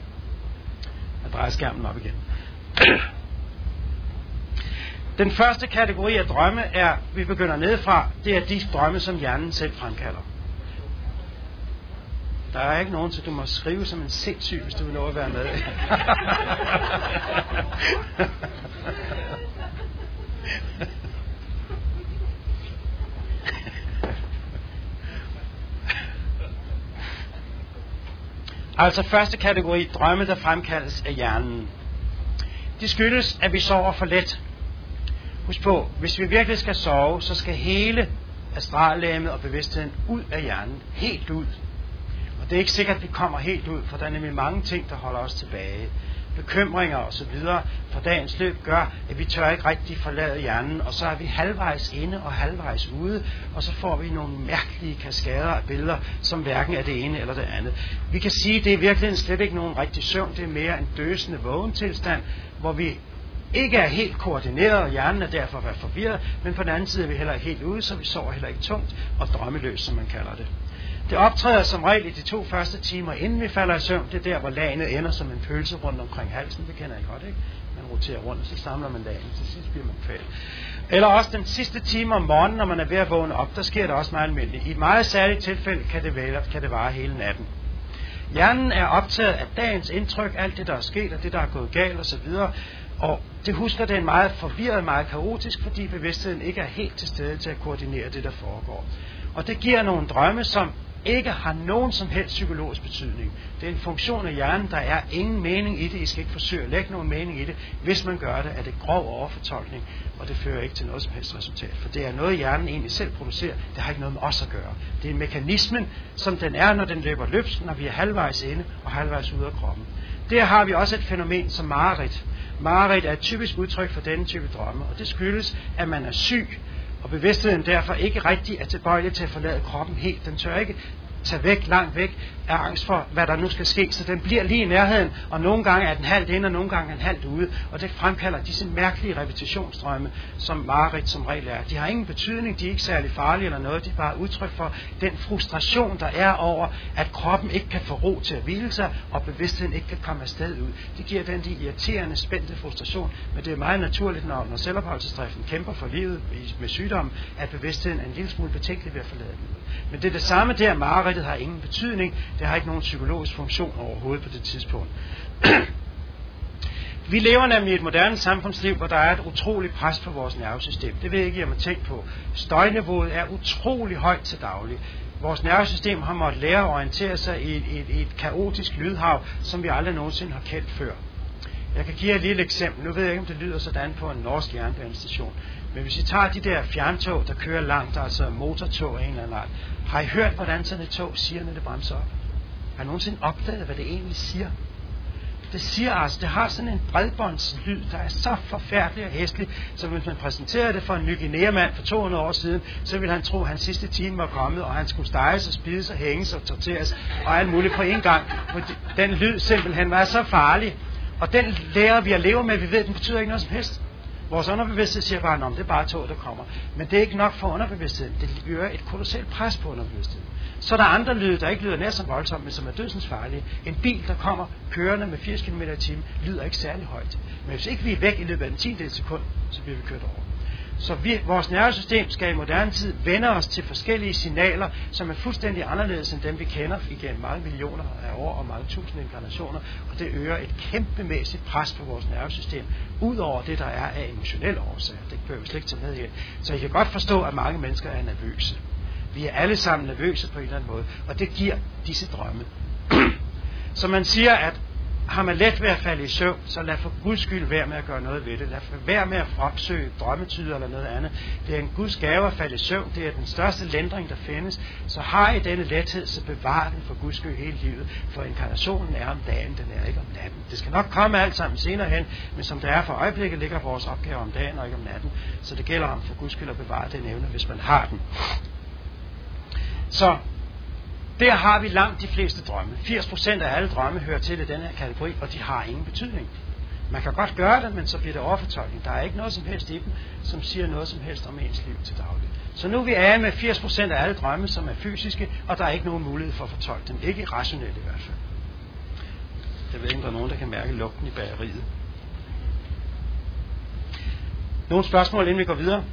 Jeg drejer skærmen op igen. Den første kategori af drømme er, vi begynder nedefra, det er de drømme, som hjernen selv fremkalder. Der er ikke nogen, så du må skrive som en sindssyg, hvis du vil nå at være med. Altså første kategori, drømme, der fremkaldes af hjernen. De skyldes, at vi sover for let. Husk på, hvis vi virkelig skal sove, så skal hele astrallegemet og bevidstheden ud af hjernen, helt ud. Og det er ikke sikkert, at vi kommer helt ud, for der er nemlig mange ting, der holder os tilbage. Bekymringer og så videre fra dagens løb gør, at vi tør ikke rigtig forlade hjernen, og så er vi halvvejs inde og halvvejs ude, og så får vi nogle mærkelige kaskader af billeder, som hverken er det ene eller det andet. Vi kan sige, at det er virkelig slet ikke nogen rigtig søvn, det er mere en døsende vågen tilstand, hvor vi ikke er helt koordineret, og hjernen er derfor været forvirret, men på den anden side er vi heller ikke helt ude, så vi sover heller ikke tungt og drømmeløst, som man kalder det. Det optræder som regel i de 2 første timer, inden vi falder i søvn. Det er der, hvor lagene ender som en pølse rundt omkring halsen. Det kender I godt, ikke? Man roterer rundt, og så samler man lagene. Til sidst bliver man kvæl. Eller også den sidste time om morgenen, når man er ved at vågne op, der sker det også meget almindeligt. I et meget særligt tilfælde kan det vare hele natten. Hjernen er optaget af dagens indtryk, alt det, der er sket, og det, der er gået galt osv., og det husker den meget forvirret, meget kaotisk, fordi bevidstheden ikke er helt til stede til at koordinere det, der foregår. Og det giver nogle drømme, som ikke har nogen som helst psykologisk betydning. Det er en funktion af hjernen, der er ingen mening i det. I skal ikke forsøge at lægge nogen mening i det. Hvis man gør det, er det grov overfortolkning, og det fører ikke til noget som helst resultat. For det er noget, hjernen egentlig selv producerer. Det har ikke noget med os at gøre. Det er en mekanismen, som den er, når den løber løbsk, når vi er halvvejs inde og halvvejs ude af kroppen. Der har vi også et fænomen som mareridt. Mareridt er et typisk udtryk for denne type drømme, og det skyldes, at man er syg, og bevidstheden derfor ikke rigtig er tilbøjelig til at forlade kroppen helt. Den tør ikke tage væk, langt væk, af angst for, hvad der nu skal ske. Så den bliver lige i nærheden, og nogle gange er den halvt inde, og nogle gange er den halvt ude. Og det fremkalder disse mærkelige repetitionsdrømme, som mareridt som regel er. De har ingen betydning, de er ikke særlig farlige eller noget. De er bare udtryk for den frustration, der er over, at kroppen ikke kan få ro til at hvile sig, og bevidstheden ikke kan komme afsted ud. Det giver den de irriterende, spændte frustration, men det er meget naturligt, når selvopholdelsesdriften kæmper for livet med sygdommen, at bevidstheden er en lille smule betænkelig ved at forlade den. Men det er det samme der, mareridtet har ingen betydning. Det har ikke nogen psykologisk funktion overhovedet på det tidspunkt. Vi lever nemlig i et moderne samfundsliv, hvor der er et utroligt pres på vores nervesystem. Det ved jeg ikke, I har tænkt på. Støjniveauet er utrolig højt til daglig. Vores nervesystem har måttet lære at orientere sig i et kaotisk lydhav, som vi aldrig nogensinde har kendt før. Jeg kan give jer et lille eksempel. Nu ved jeg ikke, om det lyder sådan på en norsk jernbanestation. Men hvis I tager de der fjerntog, der kører langt, altså motortog af en eller anden art, har I hørt, hvordan sådan et tog siger, når det bremser op? Har I nogensinde opdaget, hvad det egentlig siger? Det siger altså, det har sådan en bredbåndslyd, der er så forfærdelig og hæslig, så hvis man præsenterede det for en Ny Guinea-mand for 200 år siden, så ville han tro, at hans sidste time var kommet, og han skulle steges og spides og hænges og torteres og alt muligt på en gang. Den lyd simpelthen var så farlig, og den lærer vi at leve med. Vi ved, den betyder ikke noget som helst. Vores underbevidsthed siger bare, at det er bare tog, der kommer. Men det er ikke nok for underbevidstheden. Det gør et kolossalt pres på underbevidstheden. Så er der andre lyde, der ikke lyder nær så voldsomt, men som er dødsens farlige. En bil, der kommer kørende med 80 km i timen, lyder ikke særlig højt. Men hvis ikke vi er væk i løbet af en 10. sekund, så bliver vi kørt over. Så vores nervesystem skal i moderne tid vende os til forskellige signaler, som er fuldstændig anderledes end dem, vi kender igennem mange millioner af år og mange tusind inkarnationer. Og det øger et kæmpemæssigt pres på vores nervesystem, ud over det, der er af emotionelle årsager. Det behøver vi slet ikke tage med her. Så I kan godt forstå, at mange mennesker er nervøse. Vi er alle sammen nervøse på en eller anden måde, og det giver disse drømme. Så man siger, at har man let ved at falde i søvn, så lad for Guds skyld være med at gøre noget ved det. Lad være med at opsøge drømmetyder eller noget andet. Det er en Guds gave at falde i søvn. Det er den største lindring, der findes. Så har I denne lethed, så bevar den for Guds skyld hele livet. For inkarnationen er om dagen, den er ikke om natten. Det skal nok komme alt sammen senere hen, men som det er for øjeblikket, ligger vores opgave om dagen og ikke om natten. Så det gælder om for Guds skyld at bevare den evne, hvis man har den. Så der har vi langt de fleste drømme. 80% af alle drømme hører til i denne her kategori, og de har ingen betydning. Man kan godt gøre det, men så bliver det overfortolkning. Der er ikke noget som helst i dem, som siger noget som helst om ens liv til daglig. Så nu er vi af med 80% af alle drømme, som er fysiske, og der er ikke nogen mulighed for at fortolke dem. Ikke rationelt i hvert fald. Jeg ved ikke, om der er nogen, der kan mærke lugten i bageriet. Nogle spørgsmål, inden vi går videre?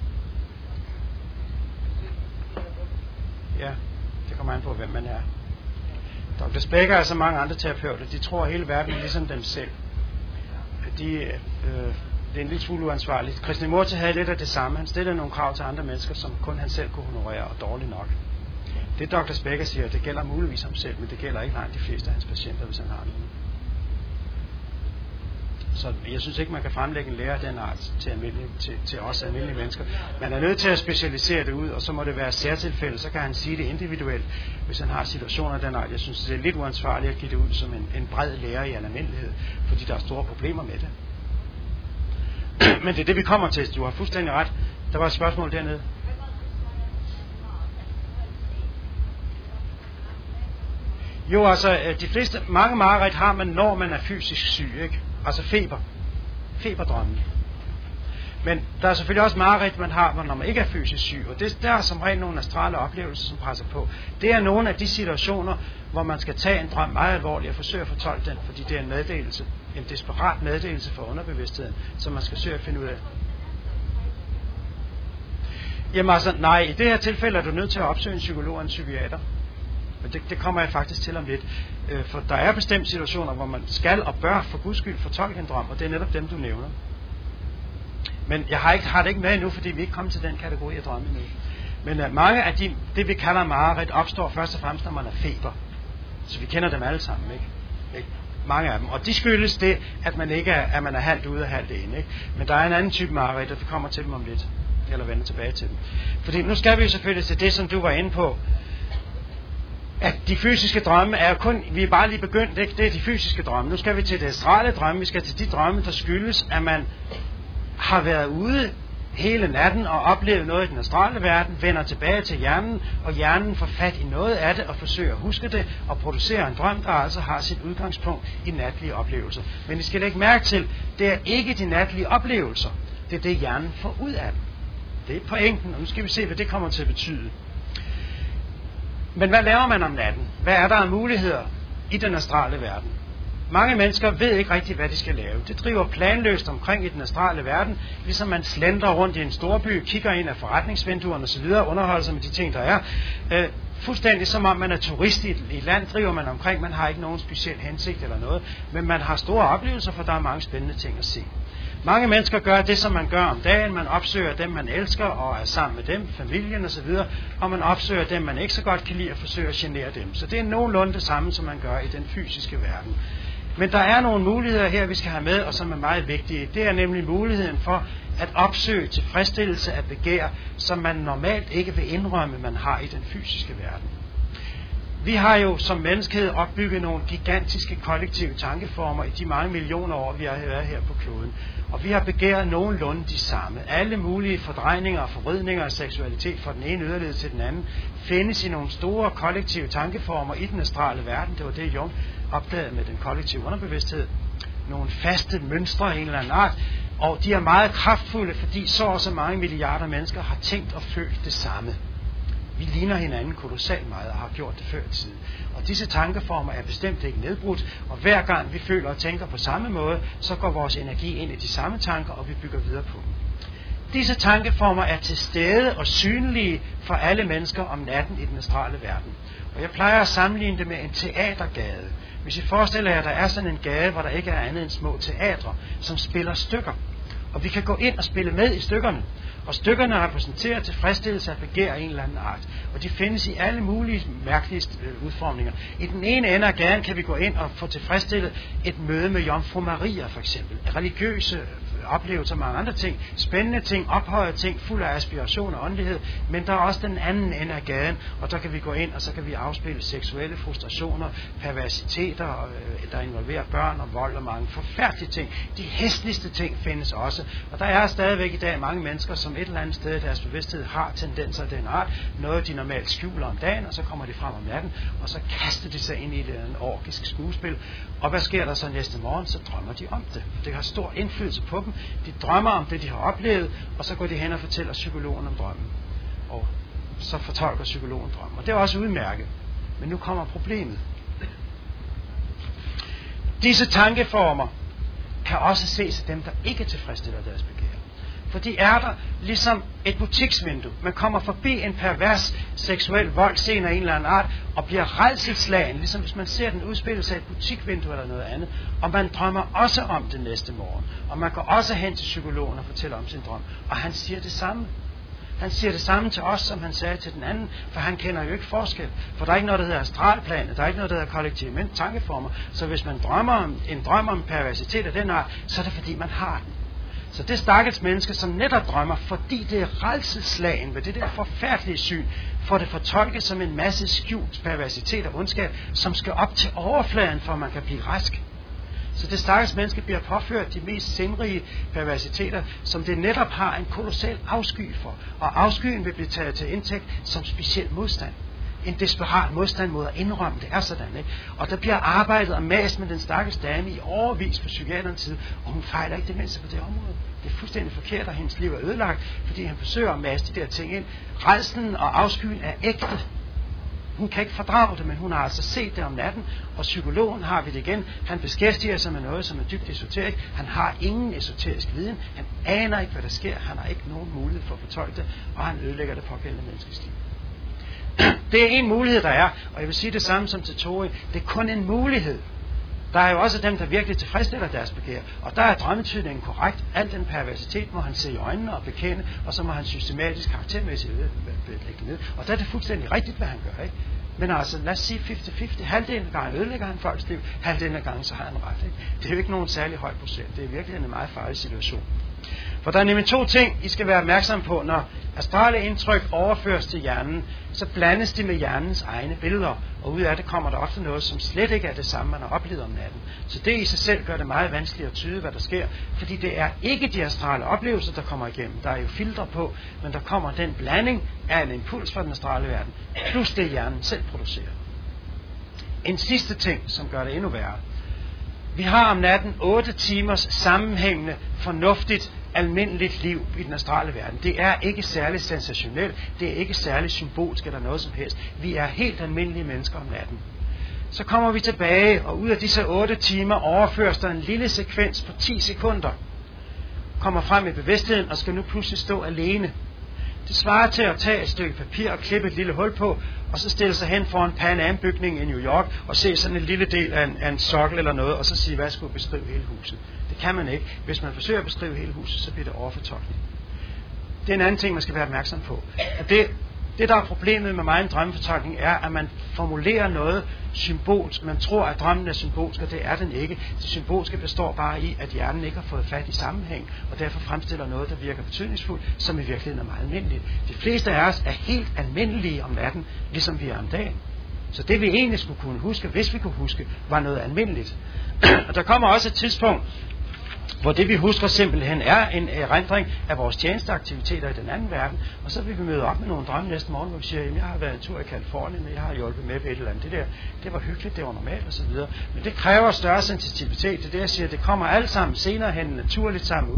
Ja. Det kommer an på, hvem man er. Dr. Specker og så mange andre terapeuter, de tror, at hele verden er ligesom dem selv. Det er en lille smule uansvarligt. Krishnamurti havde lidt af det samme. Han stillede nogle krav til andre mennesker, som kun han selv kunne honorere, og dårligt nok. Det Dr. Specker siger, det gælder muligvis ham selv, men det gælder ikke langt de fleste af hans patienter, hvis han har nogen. Så jeg synes ikke, man kan fremlægge en lære af den art til os almindelige mennesker. Man er nødt til at specialisere det ud, og så må det være særtilfælde, så kan han sige det individuelt, hvis han har situationer af den art. Jeg synes, det er lidt uansvarligt at give det ud som en bred lære i almindelighed, fordi der er store problemer med det. Men det er det, vi kommer til. Du har fuldstændig ret. Der var et spørgsmål dernede. Jo, altså, de fleste, mange mareridt har man, når man er fysisk syg, ikke? Altså feberdrømme. Men der er selvfølgelig også mareridt, man har, når man ikke er fysisk syg, og der er som regel nogle astrale oplevelser, som presser på. Det er nogle af de situationer, hvor man skal tage en drøm meget alvorligt og forsøge at fortolke den, fordi det er en meddelelse, en desperat meddelelse for underbevidstheden, som man skal søge at finde ud af. Jamen altså, nej, i det her tilfælde er du nødt til at opsøge en psykolog og en psykiater. Men det kommer jeg faktisk til om lidt. For der er bestemt situationer, hvor man skal og bør for guds skyld fortolke en drøm, og det er netop dem, du nævner. Men jeg har det ikke med endnu, fordi vi ikke kommet til den kategori af drømme endnu. Men mange af det vi kalder mareridt, opstår først og fremmest, når man er feber. Så vi kender dem alle sammen, ikke? Mange af dem. Og de skyldes det, at man er halvt ude og halvt inde, ikke? Men der er en anden type mareridt, og vi kommer til dem om lidt. Eller vender tilbage til dem. Fordi nu skal vi jo selvfølgelig til det, som du var inde på. At de fysiske drømme er kun, vi er bare lige begyndt, ikke? Det er de fysiske drømme. Nu skal vi til det astrale drømme, vi skal til de drømme, der skyldes, at man har været ude hele natten og oplevet noget i den astrale verden, vender tilbage til hjernen, og hjernen får fat i noget af det og forsøger at huske det, og producerer en drøm, der altså har sit udgangspunkt i natlige oplevelser. Men I skal lægge mærke til, det er ikke de natlige oplevelser, det er det hjernen får ud af dem. Det er pointen, og nu skal vi se, hvad det kommer til at betyde. Men hvad laver man om natten? Hvad er der af muligheder i den astrale verden? Mange mennesker ved ikke rigtigt, hvad de skal lave. Det driver planløst omkring i den astrale verden, ligesom man slendrer rundt i en storby, kigger ind af forretningsvinduerne osv., underholder sig med de ting, der er. Fuldstændig som om man er turist i et land, driver man omkring, man har ikke nogen speciel hensigt eller noget, men man har store oplevelser, for der er mange spændende ting at se. Mange mennesker gør det, som man gør om dagen. Man opsøger dem, man elsker og er sammen med dem, familien osv., og man opsøger dem, man ikke så godt kan lide, og forsøger at genere dem. Så det er nogenlunde det samme, som man gør i den fysiske verden. Men der er nogle muligheder her, vi skal have med, og som er meget vigtige. Det er nemlig muligheden for at opsøge tilfredsstillelse af begær, som man normalt ikke vil indrømme, man har i den fysiske verden. Vi har jo som menneskehed opbygget nogle gigantiske kollektive tankeformer i de mange millioner år, vi har været her på kloden. Og vi har begæret nogenlunde de samme. Alle mulige fordrejninger og forvridninger af seksualitet fra den ene yderled til den anden findes i nogle store kollektive tankeformer i den astrale verden. Det var det, Jung opdagede med den kollektive underbevidsthed. Nogle faste mønstre af en eller anden art. Og de er meget kraftfulde, fordi så og så mange milliarder mennesker har tænkt og følt det samme. Vi ligner hinanden kolossalt meget og har gjort det før i tiden. Og disse tankeformer er bestemt ikke nedbrudt, og hver gang vi føler og tænker på samme måde, så går vores energi ind i de samme tanker, og vi bygger videre på dem. Disse tankeformer er til stede og synlige for alle mennesker om natten i den astrale verden. Og jeg plejer at sammenligne det med en teatergade. Hvis I forestiller jer, at der er sådan en gade, hvor der ikke er andet end små teatre, som spiller stykker. Og vi kan gå ind og spille med i stykkerne. Og stykkerne repræsenterer tilfredsstillelse af begær af en eller anden art. Og de findes i alle mulige mærkelige udformninger. I den ene ende af gaden kan vi gå ind og få tilfredsstillet et møde med Jomfru Maria for eksempel. Religiøse oplevelser og mange andre ting. Spændende ting, ophøjede ting, fuld af aspiration og åndelighed. Men der er også den anden ende af gaden, og der kan vi gå ind, og så kan vi afspille seksuelle frustrationer, perversiteter, der involverer børn og vold og mange forfærdelige ting. De hæsligste ting findes også. Og der er stadigvæk i dag mange mennesker, som et eller andet sted i deres bevidsthed har tendenser af den art. Noget de normalt skjuler om dagen, og så kommer de frem om natten, og så kaster de sig ind i et orgisk skuespil. Og hvad sker der så næste morgen? Så drømmer de om det. Det har stor indflydelse på dem. De drømmer om det, de har oplevet, og så går de hen og fortæller psykologen om drømmen. Og så fortolker psykologen drømmen. Og det er også udmærket. Men nu kommer problemet. Disse tankeformer kan også ses af dem, der ikke tilfredsstiller deres begær. For de er der ligesom et butiksvindue. Man kommer forbi en pervers seksuel voldscene af en eller anden art, og bliver rædselsslagen, ligesom hvis man ser den udspille sig i et butikvindue eller noget andet. Og man drømmer også om det næste morgen. Og man går også hen til psykologen og fortæller om sin drøm. Og han siger det samme. Han siger det samme til os, som han sagde til den anden, for han kender jo ikke forskel. For der er ikke noget, der hedder astralplanet, der er ikke noget, der hedder kollektive tankeformer. Så hvis man drømmer en drøm om perversitet af den art, så er det fordi, man har den. Så det stakkels menneske, som netop drømmer, fordi det er rædselsslagen ved det der forfærdelige syn, får det fortolket som en masse skjult perversitet og ondskab, som skal op til overfladen, for at man kan blive rask. Så det stakkels menneske bliver påført de mest sindrige perversiteter, som det netop har en kolossal afsky for. Og afskyen vil blive taget til indtægt som speciel modstand. En desperat modstand mod at indrømme, det er sådan, ikke? Og der bliver arbejdet og mast med den stakkels dame i overvis på psykiaterens side, og hun fejler ikke det mindste på det område. Det er fuldstændig forkert, og hendes liv er ødelagt, fordi han forsøger at maste de der ting ind. Rædslen og afskyen er ægte. Hun kan ikke fordrage det, men hun har altså set det om natten, og psykologen har vi det igen. Han beskæftiger sig med noget, som er dybt esoterisk. Han har ingen esoterisk viden. Han aner ikke, hvad der sker. Han har ikke nogen mulighed for at fortolke det, og han ødelægger det pågældende menneskes liv. Det er en mulighed, der er, og jeg vil sige det samme som til Tori. Det er kun en mulighed. Der er jo også dem, der virkelig tilfredsstiller deres begær, og der er drømmetydningen korrekt. Al den perversitet må han se i øjnene og bekende, og så må han systematisk karaktermæssigt lægge ned. Og der er det fuldstændig rigtigt, hvad han gør, ikke? Men altså, lad os sige 50-50. Halvdelen af gangen ødelægger han folks liv, halvdelen af gangen så har han ret, ikke? Det er jo ikke nogen særlig høj procent. Det er virkelig en meget farlig situation. For der er nemlig to ting, I skal være opmærksom på. Når astrale indtryk overføres til hjernen, så blandes de med hjernens egne billeder, og ud af det kommer der ofte noget, som slet ikke er det samme, man har oplevet om natten. Så det i sig selv gør det meget vanskeligt at tyde, hvad der sker, fordi det er ikke de astrale oplevelser, der kommer igennem. Der er jo filtre på, men der kommer den blanding af en impuls fra den astrale verden, plus det hjernen selv producerer. En sidste ting, som gør det endnu værre. Vi har om natten 8 timers sammenhængende, fornuftigt, almindeligt liv i den astrale verden. Det er ikke særlig sensationelt, det er ikke særlig symbolsk eller noget som helst. Vi er helt almindelige mennesker om natten. Så kommer vi tilbage, og ud af disse 8 timer overføres der en lille sekvens på 10 sekunder. Kommer frem i bevidstheden og skal nu pludselig stå alene. Det svarer til at tage et stykke papir og klippe et lille hul på, og så stille sig hen foran Pan Am-bygningen i New York og se sådan en lille del af en sokkel eller noget, og så sige, hvad skulle beskrive hele huset. Det kan man ikke. Hvis man forsøger at beskrive hele huset, så bliver det overfortolket. Det er en anden ting, man skal være opmærksom på. At det, der er problemet med mig en drømmefortolkning, er, at man formulerer noget symbolsk. Man tror, at drømmen er symbolsk, og det er den ikke. Det symbolske består bare i, at hjernen ikke har fået fat i sammenhæng, og derfor fremstiller noget, der virker betydningsfuldt, som i virkeligheden er meget almindeligt. De fleste af os er helt almindelige om natten, ligesom vi er om dagen. Så det vi egentlig skulle kunne huske, hvis vi kunne huske, var noget almindeligt. Og der kommer også et tidspunkt, hvor det vi husker simpelthen er en erindring af vores tjenesteaktiviteter i den anden verden, og så vil vi møde op med nogle drømme næste morgen, hvor vi siger, at jeg har været en tur i Californien, og jeg har hjulpet med et eller andet. Det var hyggeligt, det var normalt osv. Men det kræver større sensitivitet. Det er det, jeg siger, det kommer alt sammen senere hen naturligt sammen ud.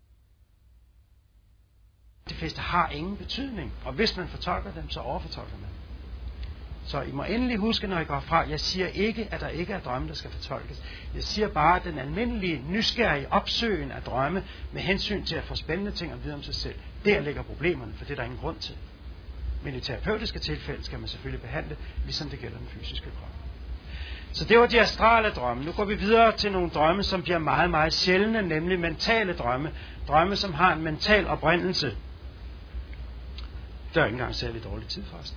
De fleste har ingen betydning, og hvis man fortolker dem, så overfortolker man. Så I må endelig huske, når I går fra, jeg siger ikke, at der ikke er drømme, der skal fortolkes. Jeg siger bare, at den almindelige, nysgerrige opsøgen af drømme med hensyn til at få spændende ting at vide om sig selv, der ligger problemerne, for det er der ingen grund til. Men i terapeutiske tilfælde skal man selvfølgelig behandle, ligesom det gælder den fysiske krop. Så det var de astrale drømme. Nu går vi videre til nogle drømme, som bliver meget, meget sjældne, nemlig mentale drømme. Drømme, som har en mental oprindelse. Det er ikke engang særlig dårlig tid forresten.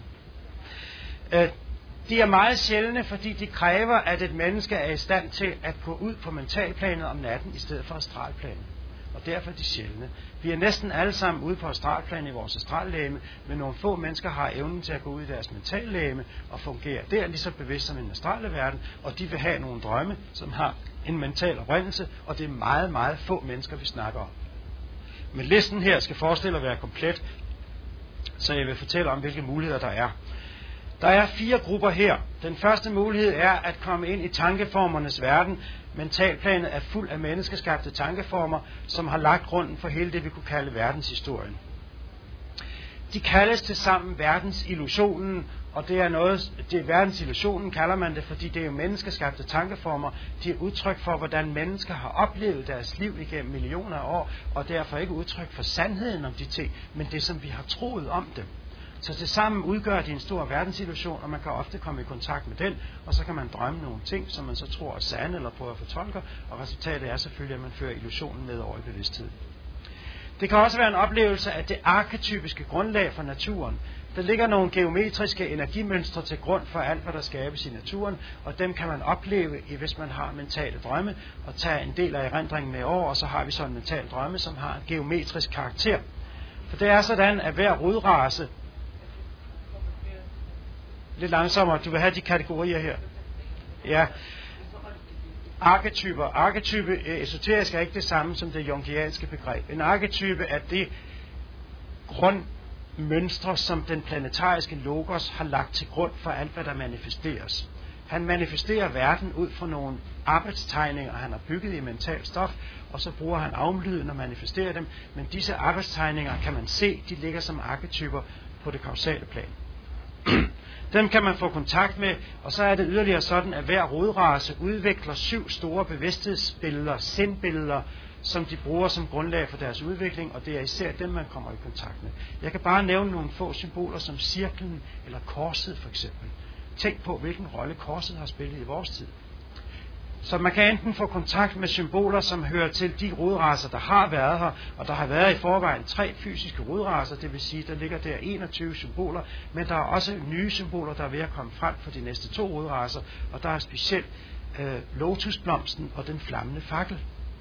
De er meget sjældne, fordi de kræver, at et menneske er i stand til at gå ud på mentalplanet om natten, i stedet for astralplanet. Og derfor er de sjældne. Vi er næsten alle sammen ude på astralplanet i vores astrallegeme, men nogle få mennesker har evnen til at gå ud i deres mentallegeme og fungere der lige så bevidst som i den astrale verden, og de vil have nogle drømme, som har en mental oprindelse, og det er meget, meget få mennesker, vi snakker om. Men listen her skal forestille at være komplet, så jeg vil fortælle om, hvilke muligheder der er. Der er 4 grupper her. Den første mulighed er at komme ind i tankeformernes verden. Mentalplanet er fuld af menneskeskabte tankeformer, som har lagt grunden for hele det, vi kunne kalde verdenshistorien. De kaldes til sammen verdensillusionen, og det er verdensillusionen kalder man det, fordi det er jo menneskeskabte tankeformer. De er udtryk for, hvordan mennesker har oplevet deres liv igennem millioner af år, og derfor ikke udtryk for sandheden om de ting, men det, som vi har troet om dem. Så tilsammen udgør de en stor verdensillusion, og man kan ofte komme i kontakt med den, og så kan man drømme nogle ting, som man så tror er sande eller prøver at fortolke, og resultatet er selvfølgelig, at man fører illusionen med over i bevidstheden. Det kan også være en oplevelse af det arketypiske grundlag for naturen. Der ligger nogle geometriske energimønstre til grund for alt, hvad der skabes i naturen, og dem kan man opleve, hvis man har mentale drømme, og tage en del af erindringen med over, og så har vi så en mental drømme, som har en geometrisk karakter. For det er sådan, at hver rodrace... Lidt langsommere, du vil have de kategorier her. Ja. Arketyper. Arketype esoterisk er ikke det samme som det jungianske begreb. En arketype er det grundmønstre, som den planetariske logos har lagt til grund for alt, hvad der manifesteres. Han manifesterer verden ud fra nogle arbejdstegninger, han har bygget i mental stof, og så bruger han aflyden og manifesterer dem. Men disse arbejdstegninger kan man se, de ligger som arketyper på det kausale plan. Dem kan man få kontakt med, og så er det yderligere sådan, at hver rodrace udvikler 7 store bevidsthedsbilleder, sindbilleder, som de bruger som grundlag for deres udvikling, og det er især dem, man kommer i kontakt med. Jeg kan bare nævne nogle få symboler som cirklen eller korset for eksempel. Tænk på, hvilken rolle korset har spillet i vores tid. Så man kan enten få kontakt med symboler, som hører til de rodracer, der har været her, og der har været i forvejen 3 fysiske rodracer, det vil sige, der ligger der 21 symboler, men der er også nye symboler, der er ved at komme frem for de næste 2 rodracer, og der er specielt lotusblomsten og den flammende fakkel.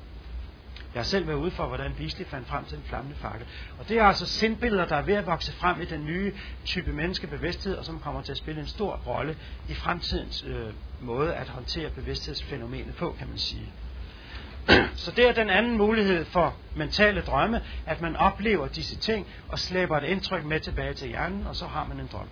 Jeg har selv været ude for, hvordan Beasley fandt frem til den flammende fakkel. Og det er altså sindbilleder, der er ved at vokse frem i den nye type menneskebevidsthed, og som kommer til at spille en stor rolle i fremtidens måde at håndtere bevidsthedsfænomenet på, kan man sige. Så det er den anden mulighed for mentale drømme, at man oplever disse ting og slæber et indtryk med tilbage til hjernen, og så har man en drøm.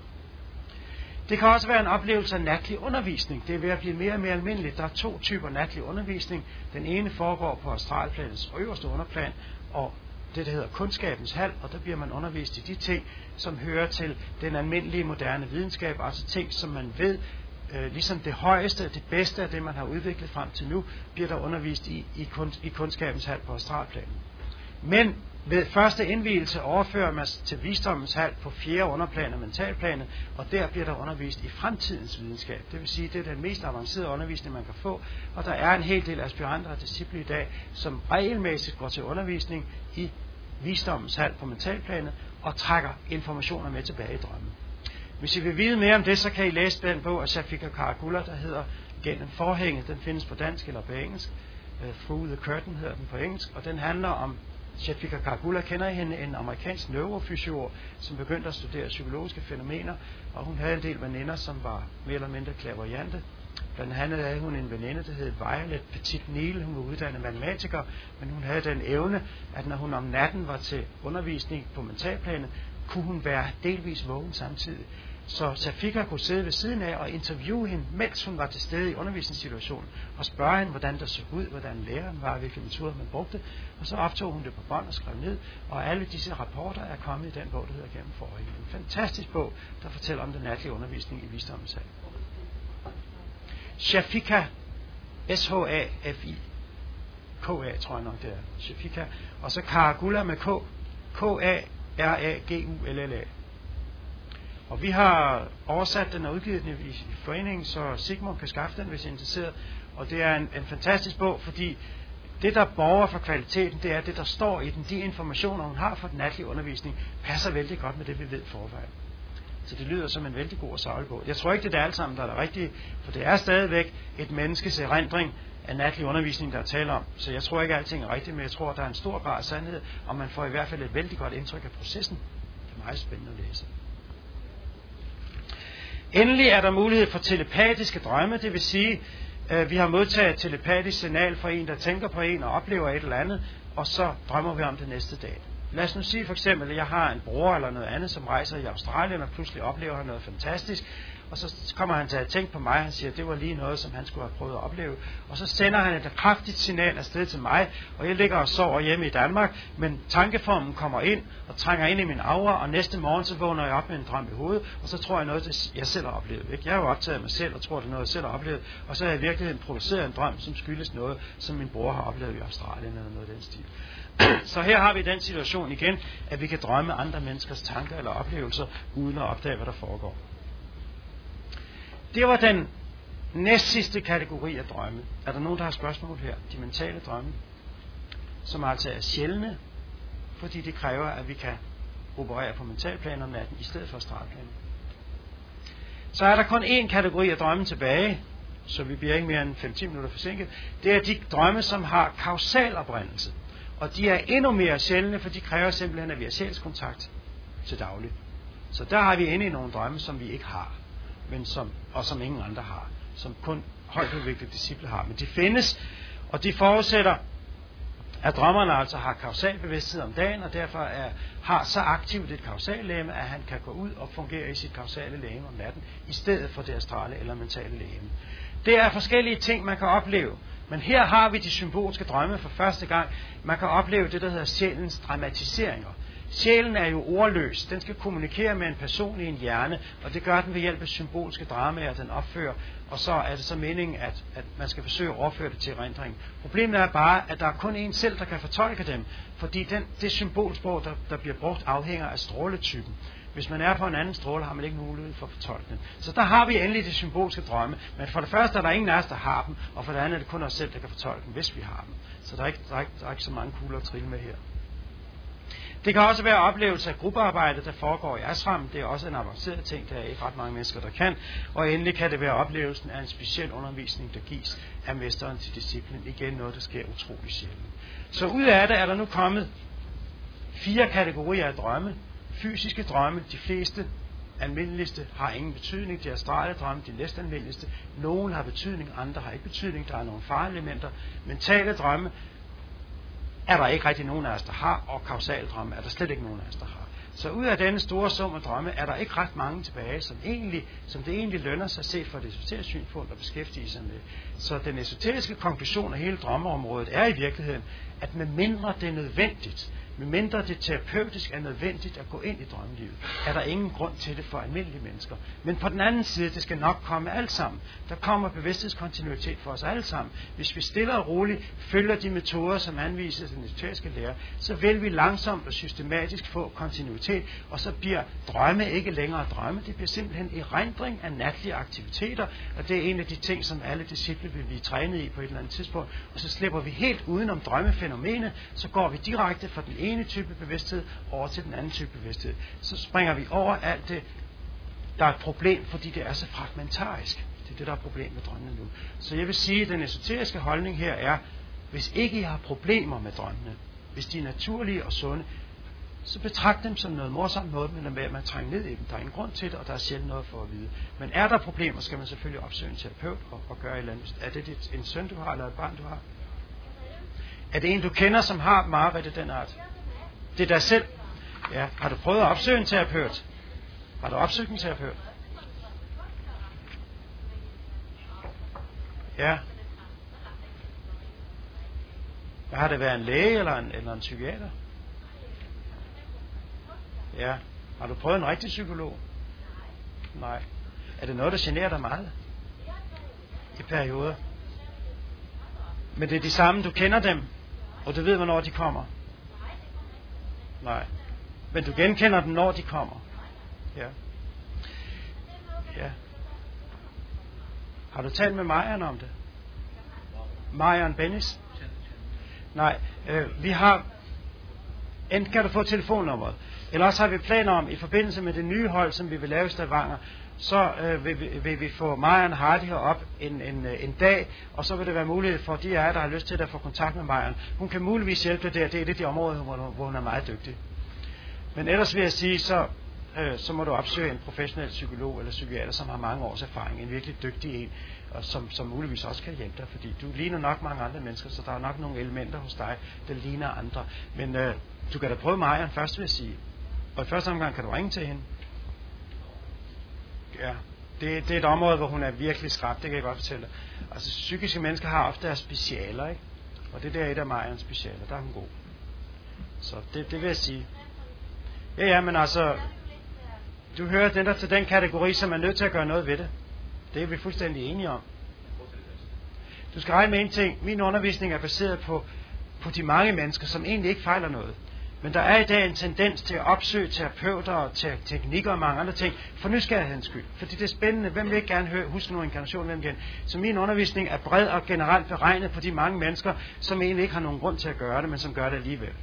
Det kan også være en oplevelse af natlig undervisning. Det er ved at blive mere og mere almindeligt. Der er 2 typer natlig undervisning. Den ene foregår på astralplanets øverste underplan, og det der hedder kundskabens hal, og der bliver man undervist i de ting, som hører til den almindelige moderne videnskab, altså ting, som man ved, ligesom det højeste, det bedste af det, man har udviklet frem til nu, bliver der undervist i kundskabens hal på astralplanet. Men ved første indvielse overfører man til visdommens hal på 4. underplan og mentalplanet, og der bliver der undervist i fremtidens videnskab. Det vil sige, det er den mest avancerede undervisning, man kan få, og der er en hel del aspiranter og disciple i dag, som regelmæssigt går til undervisning i visdommens hal på mentalplanet og trækker informationer med tilbage i drømmen. Hvis I vil vide mere om det, så kan I læse den bog af Shafika Karagula, der hedder Gennem forhænget. Den findes på dansk eller på engelsk. Through the Curtain hedder den på engelsk, og den handler om Shafika Karagula. Kender I hende? En amerikansk neurofysiolog, som begyndte at studere psykologiske fænomener, og hun havde en del veninder, som var mere eller mindre clairvoyante. Blandt andet havde hun en veninde, der hed Violet Petit Neal. Hun var uddannet matematiker, men hun havde den evne, at når hun om natten var til undervisning på mentalplanet, kunne hun være delvis vågen samtidig. Så Shafika kunne sidde ved siden af og interviewe hende, mens hun var til stede i undervisningssituationen, og spørge hende, hvordan der så ud, hvordan læreren var, hvilke metoder man brugte, og så optog hun det på bånd og skrev ned, og alle disse rapporter er kommet i den bog, der hedder Gennem forhænget. En fantastisk bog, der fortæller om den natlige undervisning i visdommens hal. Shafika, S-H-A-F-I, K-A tror jeg nok det er, Shafika, og så Karagula med K, K-A-R-A-G-U-L-L-A. Og vi har oversat den og udgivet den i foreningen, så Sigmund kan skaffe den, hvis I er interesseret. Og det er en fantastisk bog, fordi det, der borger for kvaliteten, det er det, der står i den. De informationer, hun har for den natlige undervisning, passer vældig godt med det, vi ved forvejen. Så det lyder som en vældig god og saglig bog. Jeg tror ikke, det er alt sammen, der er det rigtige, for det er stadigvæk et menneskes erindring af natlig undervisning, der er tale om. Så jeg tror ikke, at alting er rigtigt, men jeg tror, at der er en stor grad af sandhed, og man får i hvert fald et vældig godt indtryk af processen. Det er meget spændende at læse. Endelig er der mulighed for telepatiske drømme, det vil sige, at vi har modtaget et telepatisk signal fra en, der tænker på en og oplever et eller andet, og så drømmer vi om det næste dag. Lad os nu sige for eksempel, at jeg har en bror eller noget andet, som rejser i Australien, og pludselig oplever han noget fantastisk, og så kommer han til at tænke på mig, og han siger, at det var lige noget, som han skulle have prøvet at opleve. Og så sender han et kraftigt signal afsted til mig, og jeg ligger og sover hjemme i Danmark, men tankeformen kommer ind og trænger ind i min aura, og næste morgen så vågner jeg op med en drøm i hovedet, og så tror jeg noget, jeg selv har oplevet. Ikke? Jeg har jo optaget mig selv og tror, det er noget, jeg selv har oplevet, og så har jeg i virkeligheden produceret en drøm, som skyldes noget, som min bror har oplevet i Australien eller noget af den stil. Så her har vi den situation igen, at vi kan drømme andre menneskers tanker eller oplevelser, uden at opdage, hvad der foregår. Det var den næstsidste kategori af drømme. Er der nogen, der har spørgsmål her? De mentale drømme, som altså er sjældne, fordi det kræver, at vi kan operere på mentalplan om natten, i stedet for astralplan. Så er der kun én kategori af drømme tilbage, så vi bliver ikke mere end 5-10 minutter forsinket. Det er de drømme, som har kausal oprindelse. Og de er endnu mere sjældne, for de kræver simpelthen, at vi har sjælskontakt til daglig. Så der har vi inde i nogle drømme, som vi ikke har, men som ingen andre har, som kun højt udviklede disciple har. Men de findes, og de forudsætter, at drømmerne altså har kausal bevidsthed om dagen, og derfor har så aktivt et kausallegeme, at han kan gå ud og fungere i sit kausale legeme om natten, i stedet for det astrale eller mentale legeme. Det er forskellige ting, man kan opleve. Men her har vi de symbolske drømme for første gang. Man kan opleve det, der hedder sjælens dramatiseringer. Sjælen er jo ordløs. Den skal kommunikere med en person i en hjerne, og det gør den ved hjælp af symbolske dramaer, den opfører. Og så er det så meningen, at man skal forsøge at overføre det til erindring. Problemet er bare, at der er kun en selv, der kan fortolke dem, fordi det symbolsprog, der bliver brugt, afhænger af stråletypen. Hvis man er på en anden stråle, har man ikke mulighed for at fortolke den. Så der har vi endelig de symbolske drømme. Men for det første er der ingen af os, der har dem, og for det andet er det kun os selv, der kan fortolke dem, hvis vi har dem. Så der er ikke så mange kugler at trille med her. Det kan også være oplevelse af gruppearbejde, der foregår i ashram. Det er også en avanceret ting, der er ikke ret mange mennesker, der kan. Og endelig kan det være oplevelsen af en speciel undervisning, der gives af mesteren til disciplen. Igen noget, der sker utrolig sjældent. Så ud af det er der nu kommet 4 kategorier af drømme. Fysiske drømme, de fleste almindeligste har ingen betydning. De astrale drømme, de næsten almindeligste. Nogle har betydning, andre har ikke betydning. Der er nogle fareelementer. Mentale drømme er der ikke rigtig nogen af os, der har, og kausaldrømme er der slet ikke nogen af os, der har. Så ud af denne store sum af drømme er der ikke ret mange tilbage, som det egentlig lønner sig set fra det esoteriske synspunkt at beskæftige sig med. Så den esoteriske konklusion af hele drømmeområdet er i virkeligheden, at med mindre det er nødvendigt, medmindre det terapeutisk er nødvendigt at gå ind i drømmelivet, er der ingen grund til det for almindelige mennesker. Men på den anden side, det skal nok komme alt sammen. Der kommer bevidsthedskontinuitet for os alle sammen. Hvis vi stille og roligt følger de metoder, som anvises af den esoteriske lære, så vil vi langsomt og systematisk få kontinuitet, og så bliver drømme ikke længere drømme. Det bliver simpelthen erindring af natlige aktiviteter, og det er en af de ting, som alle disciple vil blive trænet i på et eller andet tidspunkt. Og så slipper vi helt udenom drømmefænomenet, så går vi direkte fra den ene type bevidsthed over til den anden type bevidsthed. Så springer vi over alt det, der er et problem, fordi det er så fragmentarisk. Det er det, der er problem med drømmene nu. Så jeg vil sige, at den esoteriske holdning her er, hvis ikke I har problemer med drømmene, hvis de er naturlige og sunde, så betragt dem som noget morsomt noget, men at man trænger ned i dem. Der er ingen grund til det, og der er sjældent noget for at vide. Men er der problemer, skal man selvfølgelig opsøge en terapeut og gøre et eller andet. Er det en søn, du har, eller et barn, du har? Er det en, du kender, som har mareridt af den art? Det er dig selv. Ja. Har du prøvet at opsøge en terapeut? Har du opsøgt en terapeut? Ja. Har det været en læge eller en psykiater? Ja. Har du prøvet en rigtig psykolog? Nej. Er det noget, der generer dig meget? I perioder. Men det er de samme, du kender dem, og du ved, hvornår de kommer? Nej. Men du genkender dem, når de kommer? Ja. Ja. Har du talt med Marian om det? Marian Bennis? Nej. Vi har... Enten kan du få telefonnummeret, eller også har vi planer om, i forbindelse med det nye hold, som vi vil lave i Stavanger, så vil vi få Marian Hardy herop en dag, og så vil det være muligt for de af jer, der har lyst til at få kontakt med Marian. Hun kan muligvis hjælpe dig der. Det er et af de områder, hvor hun er meget dygtig. Men ellers vil jeg sige, så må du opsøge en professionel psykolog eller psykiater, som har mange års erfaring, en virkelig dygtig en, og som muligvis også kan hjælpe dig, fordi du ligner nok mange andre mennesker, så der er nok nogle elementer hos dig, der ligner andre. Men du kan da prøve Marian først, vil jeg sige. Og i første omgang kan du ringe til hende. Ja, det er et område, hvor hun er virkelig skrab, det kan jeg godt fortælle. Altså, psykiske mennesker har ofte deres specialer, ikke? Og det der er et af Marians specialer, der er hun god. Så det vil jeg sige. Ja, men altså, du hører den der til den kategori, som er nødt til at gøre noget ved det. Det er vi fuldstændig enige om. Du skal regne med en ting. Min undervisning er baseret på de mange mennesker, som egentlig ikke fejler noget. Men der er i dag en tendens til at opsøge terapeuter og teknikker og mange andre ting, for nysgerrighedens skyld. Fordi det er spændende. Hvem vil ikke gerne huske nogle inkarnationer? Hvem igen? Så min undervisning er bred og generelt beregnet på de mange mennesker, som egentlig ikke har nogen grund til at gøre det, men som gør det alligevel.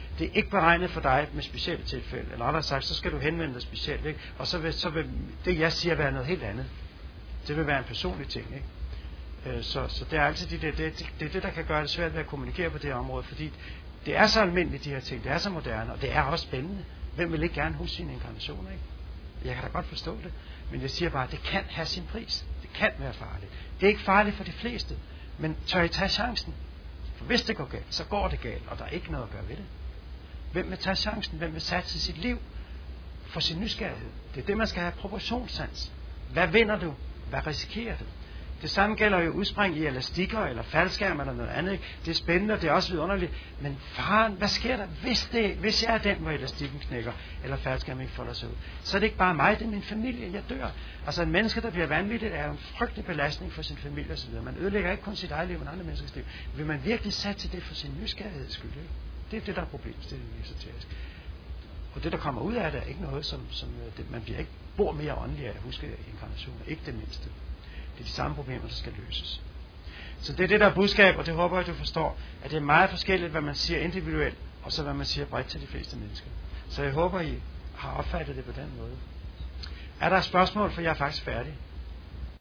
Det er ikke beregnet for dig med specielle tilfælde. Eller rettere sagt, så skal du henvende dig specielt. Ikke? Og så vil det, jeg siger, være noget helt andet. Det vil være en personlig ting. Ikke? Så det er altid det er det, der kan gøre det svært ved at kommunikere på det område. Fordi det er så almindeligt, de her ting. Det er så moderne, og det er også spændende. Hvem vil ikke gerne huske sine inkarnationer? Ikke? Jeg kan da godt forstå det. Men jeg siger bare, at det kan have sin pris. Det kan være farligt. Det er ikke farligt for de fleste. Men tør I tage chancen? For hvis det går galt, så går det galt, og der er ikke noget at gøre ved det. Hvem vil tage chancen? Hvem vil satse sit liv for sin nysgerrighed? Det er det, man skal have proportionssans. Hvad vinder du? Hvad risikerer du? Det samme gælder jo udspring i elastikker eller faldskærm eller noget andet. Det er spændende, og det er også vidunderligt. Men faren, hvad sker der, hvis jeg er den, hvor elastikken knækker, eller faldskærmen ikke folder sig ud? Så er det ikke bare mig, det er min familie, jeg dør. Altså en menneske, der bliver vanvittigt, er jo en frygtelig belastning for sin familie osv. Man ødelægger ikke kun sit eget liv, men andre menneskers liv. Vil man virkelig satse det for sin nysgerrigheds skyld? Ikke? Det er det, der er problemet, det er esoterisk. Og det, der kommer ud af det, er ikke noget, som man bliver ikke bor mere åndelig af at huske inkarnationer. Ikke det mindste. Det er de samme problemer, der skal løses. Så det er det, der er budskab, og det håber jeg, du forstår, at det er meget forskelligt, hvad man siger individuelt, og så hvad man siger bredt til de fleste mennesker. Så jeg håber, I har opfattet det på den måde. Er der et spørgsmål, for jeg er faktisk færdig?